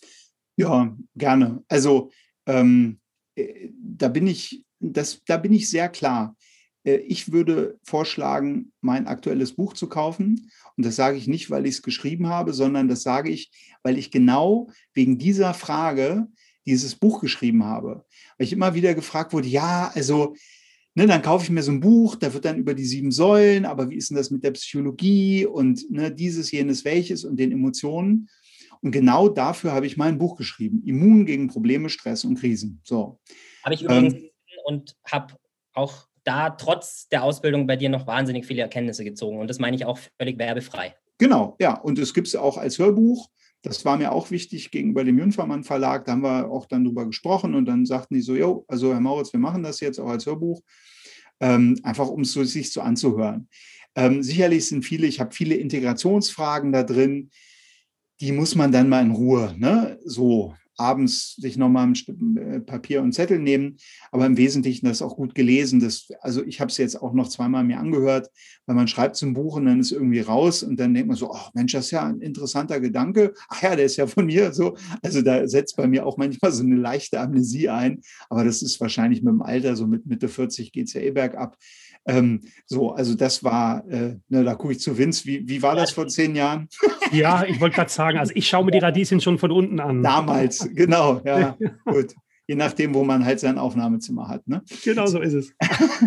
Ja, gerne. Also ähm, da bin ich, das, da bin ich sehr klar. Ich würde vorschlagen, mein aktuelles Buch zu kaufen. Und das sage ich nicht, weil ich es geschrieben habe, sondern das sage ich, weil ich genau wegen dieser Frage dieses Buch geschrieben habe. Weil ich immer wieder gefragt wurde, ja, also, ne, dann kaufe ich mir so ein Buch, da wird dann über die sieben Säulen, aber wie ist denn das mit der Psychologie und ne, dieses, jenes, welches und den Emotionen? Und genau dafür habe ich mein Buch geschrieben. Immun gegen Probleme, Stress und Krisen. So. Habe ich übrigens ähm, und habe auch da trotz der Ausbildung bei dir noch wahnsinnig viele Erkenntnisse gezogen. Und das meine ich auch völlig werbefrei. Genau, ja. Und es gibt es auch als Hörbuch. Das war mir auch wichtig gegenüber dem Jünfermann Verlag. Da haben wir auch dann drüber gesprochen. Und dann sagten die so, jo, also Herr Mauritz, wir machen das jetzt auch als Hörbuch. Ähm, einfach, um es so, sich so anzuhören. Ähm, sicherlich sind viele, ich habe viele Integrationsfragen da drin. Die muss man dann mal in Ruhe, ne, so abends sich nochmal ein Papier und Zettel nehmen, aber im Wesentlichen das auch gut gelesen. Das, also ich habe es jetzt auch noch zweimal mir angehört, weil man schreibt so ein Buch und dann ist irgendwie raus und dann denkt man so, ach Mensch, das ist ja ein interessanter Gedanke. Ach ja, der ist ja von mir so. Also da setzt bei mir auch manchmal so eine leichte Amnesie ein, aber das ist wahrscheinlich mit dem Alter, so mit Mitte vierzig geht es ja eh bergab. Ähm, so, also das war, äh, ne, da gucke ich zu Vince, wie, wie war das vor zehn Jahren? Ja, ich wollte gerade sagen, also ich schaue mir die Radieschen schon von unten an. Damals, genau, ja, gut. Je nachdem, wo man halt sein Aufnahmezimmer hat, ne? Genau so ist es.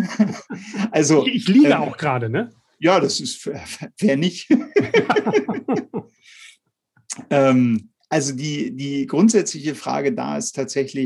Also, ich, ich liege ähm, auch gerade, ne? Ja, das ist, wer nicht? ähm, also die, die grundsätzliche Frage da ist tatsächlich,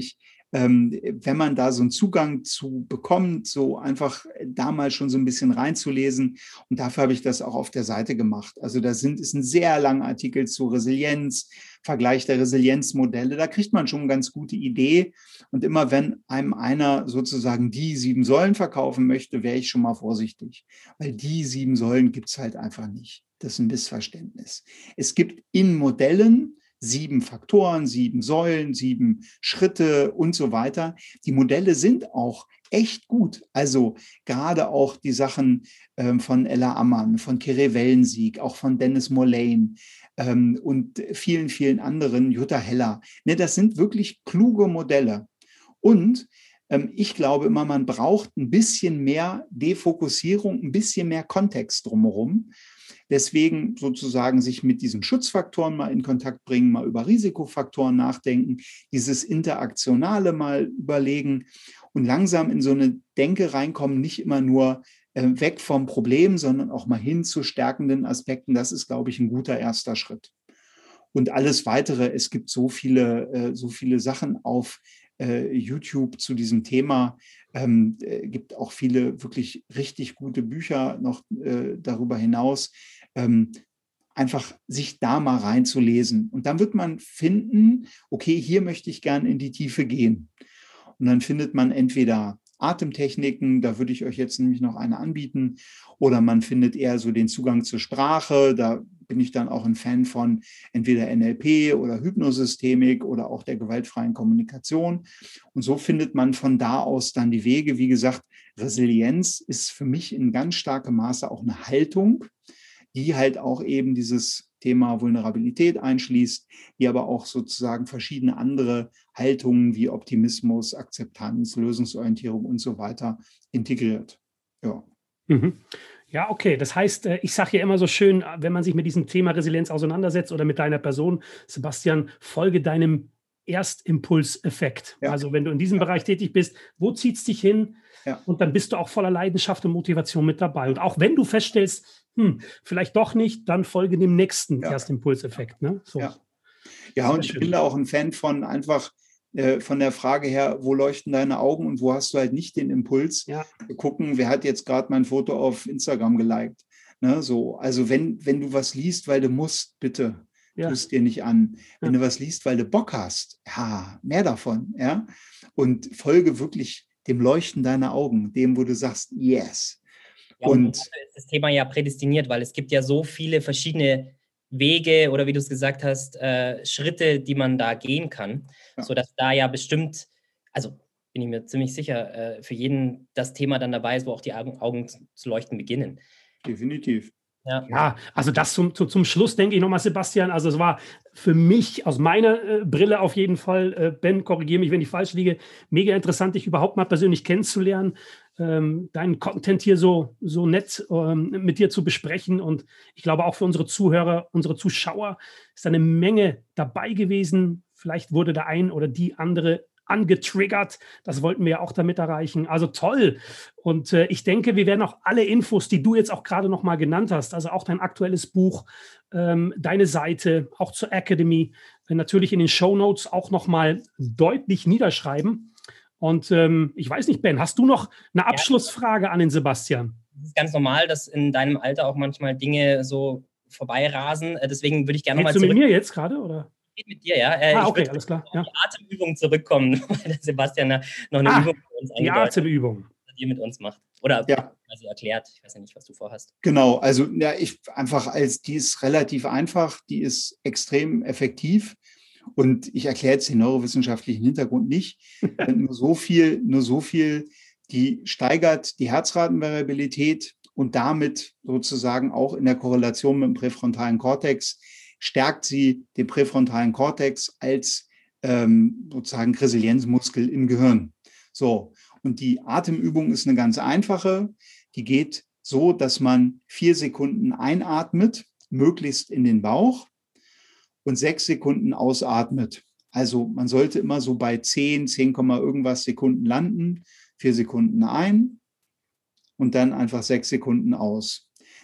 ähm, wenn man da so einen Zugang zu bekommt, so einfach damals schon so ein bisschen reinzulesen. Und dafür habe ich das auch auf der Seite gemacht. Also da sind, ist ein sehr langer Artikel zu Resilienz, Vergleich der Resilienzmodelle. Da kriegt man schon eine ganz gute Idee. Und immer wenn einem einer sozusagen die sieben Säulen verkaufen möchte, wäre ich schon mal vorsichtig. Weil die sieben Säulen gibt es halt einfach nicht. Das ist ein Missverständnis. Es gibt in Modellen sieben Faktoren, sieben Säulen, sieben Schritte und so weiter. Die Modelle sind auch echt gut. Also gerade auch die Sachen ähm, von Ella Ammann, von Kere Wellensiek, auch von Dennis Mullane ähm, und vielen, vielen anderen, Jutta Heller. Ne, das sind wirklich kluge Modelle. Und ähm, ich glaube immer, man braucht ein bisschen mehr Defokussierung, ein bisschen mehr Kontext drumherum. Deswegen sozusagen sich mit diesen Schutzfaktoren mal in Kontakt bringen, mal über Risikofaktoren nachdenken, dieses Interaktionale mal überlegen und langsam in so eine Denke reinkommen, nicht immer nur äh, weg vom Problem, sondern auch mal hin zu stärkenden Aspekten. Das ist, glaube ich, ein guter erster Schritt. Und alles Weitere, es gibt so viele, äh, so viele Sachen auf äh, YouTube zu diesem Thema. Ähm, äh, gibt auch viele wirklich richtig gute Bücher noch äh, darüber hinaus. Ähm, einfach sich da mal reinzulesen. Und dann wird man finden, okay, hier möchte ich gern in die Tiefe gehen. Und dann findet man entweder Atemtechniken, da würde ich euch jetzt nämlich noch eine anbieten, oder man findet eher so den Zugang zur Sprache, da bin ich dann auch ein Fan von entweder N L P oder Hypnosystemik oder auch der gewaltfreien Kommunikation. Und so findet man von da aus dann die Wege. Wie gesagt, Resilienz ist für mich in ganz starkem Maße auch eine Haltung, die halt auch eben dieses Thema Vulnerabilität einschließt, die aber auch sozusagen verschiedene andere Haltungen wie Optimismus, Akzeptanz, Lösungsorientierung und so weiter integriert. Ja. Mhm. Ja, okay. Das heißt, äh, ich sage ja immer so schön, wenn man sich mit diesem Thema Resilienz auseinandersetzt oder mit deiner Person, Sebastian, folge deinem Erstimpulseffekt. Ja. Also wenn du in diesem Ja. Bereich tätig bist, wo zieht es dich hin? Ja. Und dann bist du auch voller Leidenschaft und Motivation mit dabei. Und auch wenn du feststellst, hm, vielleicht doch nicht, dann folge dem nächsten Ja. Erstimpulseffekt. Ne? So. Ja. Ja, und ich bin da auch ein Fan von einfach äh, von der Frage her, wo leuchten deine Augen und wo hast du halt nicht den Impuls? Ja. Wir gucken, wer hat jetzt gerade mein Foto auf Instagram geliked. Ne, so. Also wenn, wenn du was liest, weil du musst, bitte, Ja. tu es dir nicht an. Wenn Ja. du was liest, weil du Bock hast, ja, mehr davon. Ja? Und folge wirklich dem Leuchten deiner Augen, dem, wo du sagst, yes. Ja, und, und ist das Thema ja prädestiniert, weil es gibt ja so viele verschiedene Wege oder wie du es gesagt hast, äh, Schritte, die man da gehen kann, Ja. sodass da ja bestimmt, also bin ich mir ziemlich sicher, äh, für jeden das Thema dann dabei ist, wo auch die Augen, Augen zu leuchten beginnen. Definitiv. Ja. ja, also das zum, zum, zum Schluss denke ich nochmal, Sebastian, also es war für mich aus meiner äh, Brille auf jeden Fall, äh, Ben, korrigiere mich, wenn ich falsch liege, mega interessant, dich überhaupt mal persönlich kennenzulernen, ähm, deinen Content hier so, so nett ähm, mit dir zu besprechen und ich glaube auch für unsere Zuhörer, unsere Zuschauer ist eine Menge dabei gewesen, vielleicht wurde der ein oder die andere angetriggert. Das wollten wir ja auch damit erreichen. Also toll. Und äh, ich denke, wir werden auch alle Infos, die du jetzt auch gerade noch mal genannt hast, also auch dein aktuelles Buch, ähm, deine Seite, auch zur Academy, äh, natürlich in den Shownotes auch noch mal deutlich niederschreiben. Und ähm, ich weiß nicht, Ben, hast du noch eine Abschlussfrage an den Sebastian? Es ist ganz normal, dass in deinem Alter auch manchmal Dinge so vorbeirasen. Deswegen würde ich gerne nochmal zurück... zurück... mit mir jetzt gerade, oder? Mit dir, ja. Äh, ah, ich okay, alles klar. auf ja. die Atemübung zurückkommen, weil der Sebastian noch eine ah, Übung für uns die Atemübung. die ihr mit uns macht. Oder ja. also erklärt. Ich weiß ja nicht, was du vorhast. Genau, also ja, ich einfach als die ist relativ einfach, die ist extrem effektiv. Und ich erkläre jetzt den neurowissenschaftlichen Hintergrund nicht. nur so viel, nur so viel, die steigert die Herzratenvariabilität und damit sozusagen auch in der Korrelation mit dem präfrontalen Kortex stärkt sie den präfrontalen Kortex als ähm, sozusagen Resilienzmuskel im Gehirn. So, und die Atemübung ist eine ganz einfache. Die geht so, dass man vier Sekunden einatmet, möglichst in den Bauch, und sechs Sekunden ausatmet. Also man sollte immer so bei zehn, zehn, irgendwas Sekunden landen. Vier Sekunden ein und dann einfach sechs Sekunden aus.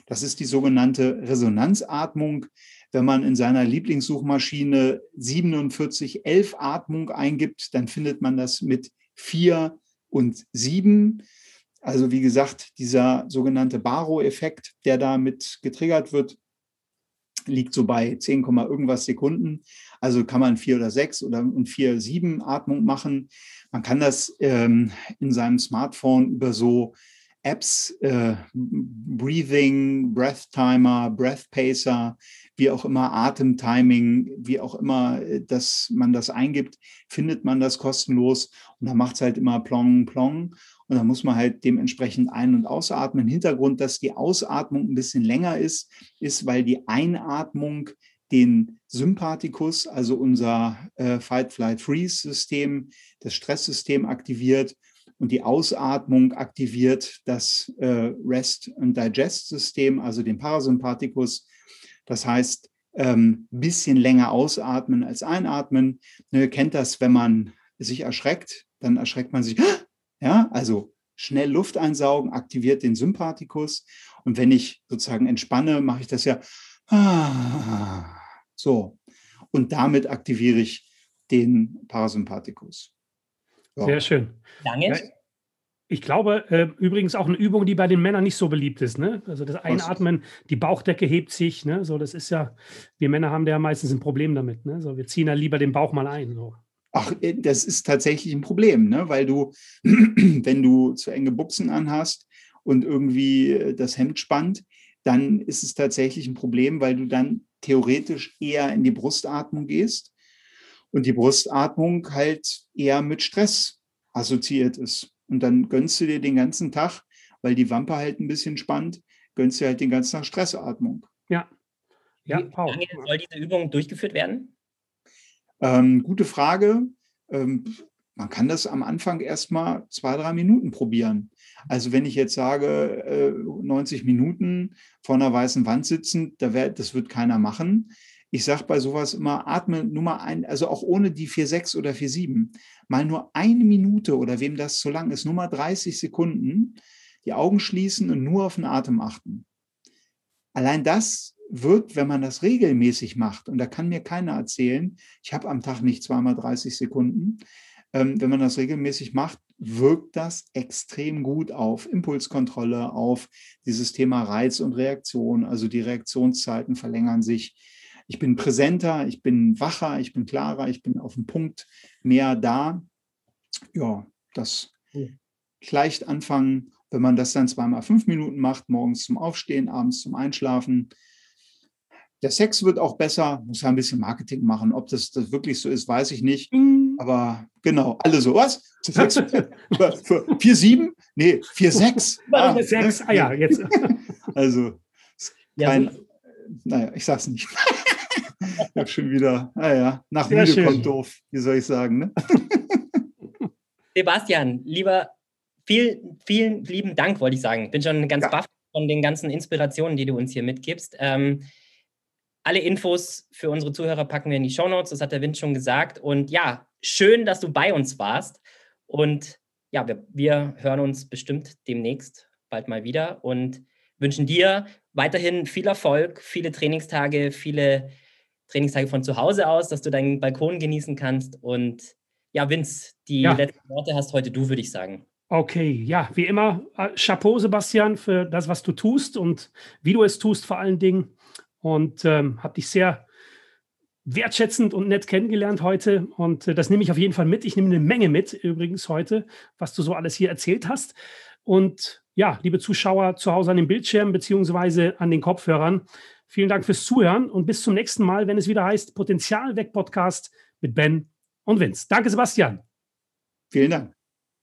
Das ist die sogenannte Resonanzatmung. Wenn man in seiner Lieblingssuchmaschine siebenundvierzig elf Atmung eingibt, dann findet man das mit vier und sieben. Also wie gesagt, dieser sogenannte Baro-Effekt, der damit getriggert wird, liegt so bei zehn, irgendwas Sekunden. Also kann man vier oder sechs oder vier, sieben Atmung machen. Man kann das ähm, in seinem Smartphone über so Apps, äh, Breathing, Breath Timer, Breath Pacer, wie auch immer, Atemtiming, wie auch immer, dass man das eingibt, findet man das kostenlos. Und dann macht es halt immer plong, plong. Und dann muss man halt dementsprechend ein- und ausatmen. Hintergrund, dass die Ausatmung ein bisschen länger ist, ist, weil die Einatmung den Sympathikus, also unser äh, Fight-Flight-Freeze-System, das Stresssystem aktiviert. Und die Ausatmung aktiviert das äh, Rest- und Digest-System, also den Parasympathikus. Das heißt, ein ähm, bisschen länger ausatmen als einatmen. Ne, kennt das, wenn man sich erschreckt, dann erschreckt man sich. Ja, also schnell Luft einsaugen, aktiviert den Sympathikus. Und wenn ich sozusagen entspanne, mache ich das ja so. Und damit aktiviere ich den Parasympathikus. Ja. Sehr schön. Danke. Ja, ich glaube, äh, übrigens auch eine Übung, die bei den Männern nicht so beliebt ist. Ne? Also das Einatmen, die Bauchdecke hebt sich. Ne? So, das ist ja, wir Männer haben ja meistens ein Problem damit. Ne? So, wir ziehen ja lieber den Bauch mal ein. So. Ach, das ist tatsächlich ein Problem, ne? Weil du, wenn du zu enge Buchsen anhast und irgendwie das Hemd spannt, dann ist es tatsächlich ein Problem, weil du dann theoretisch eher in die Brustatmung gehst und die Brustatmung halt eher mit Stress assoziiert ist. Und dann gönnst du dir den ganzen Tag, weil die Wampe halt ein bisschen spannt, gönnst du halt den ganzen Tag Stressatmung. Ja. Ja, Wie lange soll diese Übung durchgeführt werden? Ähm, gute Frage. Ähm, man kann das am Anfang erstmal zwei, drei Minuten probieren. Also wenn ich jetzt sage, äh, neunzig Minuten vor einer weißen Wand sitzen, da wär, das wird keiner machen. Ich sage bei sowas immer, atme nur mal ein, also auch ohne die vier sechs oder vier sieben, mal nur eine Minute oder wem das zu lang ist, nur mal dreißig Sekunden, die Augen schließen und nur auf den Atem achten. Allein das wird, wenn man das regelmäßig macht, und da kann mir keiner erzählen, ich habe am Tag nicht zweimal dreißig Sekunden, ähm, wenn man das regelmäßig macht, wirkt das extrem gut auf Impulskontrolle, auf dieses Thema Reiz und Reaktion, also die Reaktionszeiten verlängern sich. Ich bin präsenter, ich bin wacher, ich bin klarer, ich bin auf den Punkt mehr da. Ja, das leicht anfangen, wenn man das dann zweimal fünf Minuten macht, morgens zum Aufstehen, abends zum Einschlafen. Der Sex wird auch besser, muss ja ein bisschen Marketing machen. Ob das, das wirklich so ist, weiß ich nicht. Aber genau, alle so, was? vier sieben? Nee, vier sechs. Ah, sechs. Ah ja, jetzt. Also, kein, ja, so. Naja, ich sag's nicht. Ich habe schon wieder, naja, nach Sehr müde schön. kommt doof, wie soll ich sagen, ne? Sebastian, lieber, vielen, vielen lieben Dank, wollte ich sagen. Bin schon ganz ja. baff von den ganzen Inspirationen, die du uns hier mitgibst. Ähm, alle Infos für unsere Zuhörer packen wir in die Shownotes, das hat der Wind schon gesagt. Und ja, schön, dass du bei uns warst. Und ja, wir, wir hören uns bestimmt demnächst bald mal wieder und wünschen dir weiterhin viel Erfolg, viele Trainingstage, viele Trainingstage von zu Hause aus, dass du deinen Balkon genießen kannst. Und ja, Vince, die ja. letzten Worte hast heute du, würde ich sagen. Okay, ja, wie immer, Chapeau, Sebastian, für das, was du tust und wie du es tust vor allen Dingen. Und ähm, habe dich sehr wertschätzend und nett kennengelernt heute. Und äh, das nehme ich auf jeden Fall mit. Ich nehme eine Menge mit übrigens heute, was du so alles hier erzählt hast. Und ja, liebe Zuschauer zu Hause an den Bildschirmen beziehungsweise an den Kopfhörern, vielen Dank fürs Zuhören und bis zum nächsten Mal, wenn es wieder heißt Potenzial weg Podcast mit Ben und Vince. Danke, Sebastian. Vielen Dank.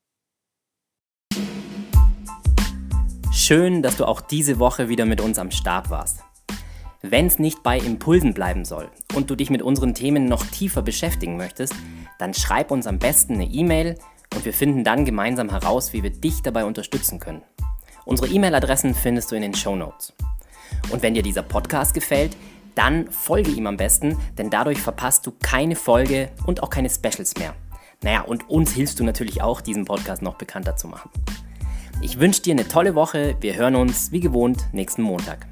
Schön, dass du auch diese Woche wieder mit uns am Start warst. Wenn es nicht bei Impulsen bleiben soll und du dich mit unseren Themen noch tiefer beschäftigen möchtest, dann schreib uns am besten eine E-Mail und wir finden dann gemeinsam heraus, wie wir dich dabei unterstützen können. Unsere E-Mail-Adressen findest du in den Shownotes. Und wenn dir dieser Podcast gefällt, dann folge ihm am besten, denn dadurch verpasst du keine Folge und auch keine Specials mehr. Naja, und uns hilfst du natürlich auch, diesen Podcast noch bekannter zu machen. Ich wünsche dir eine tolle Woche. Wir hören uns, wie gewohnt, nächsten Montag.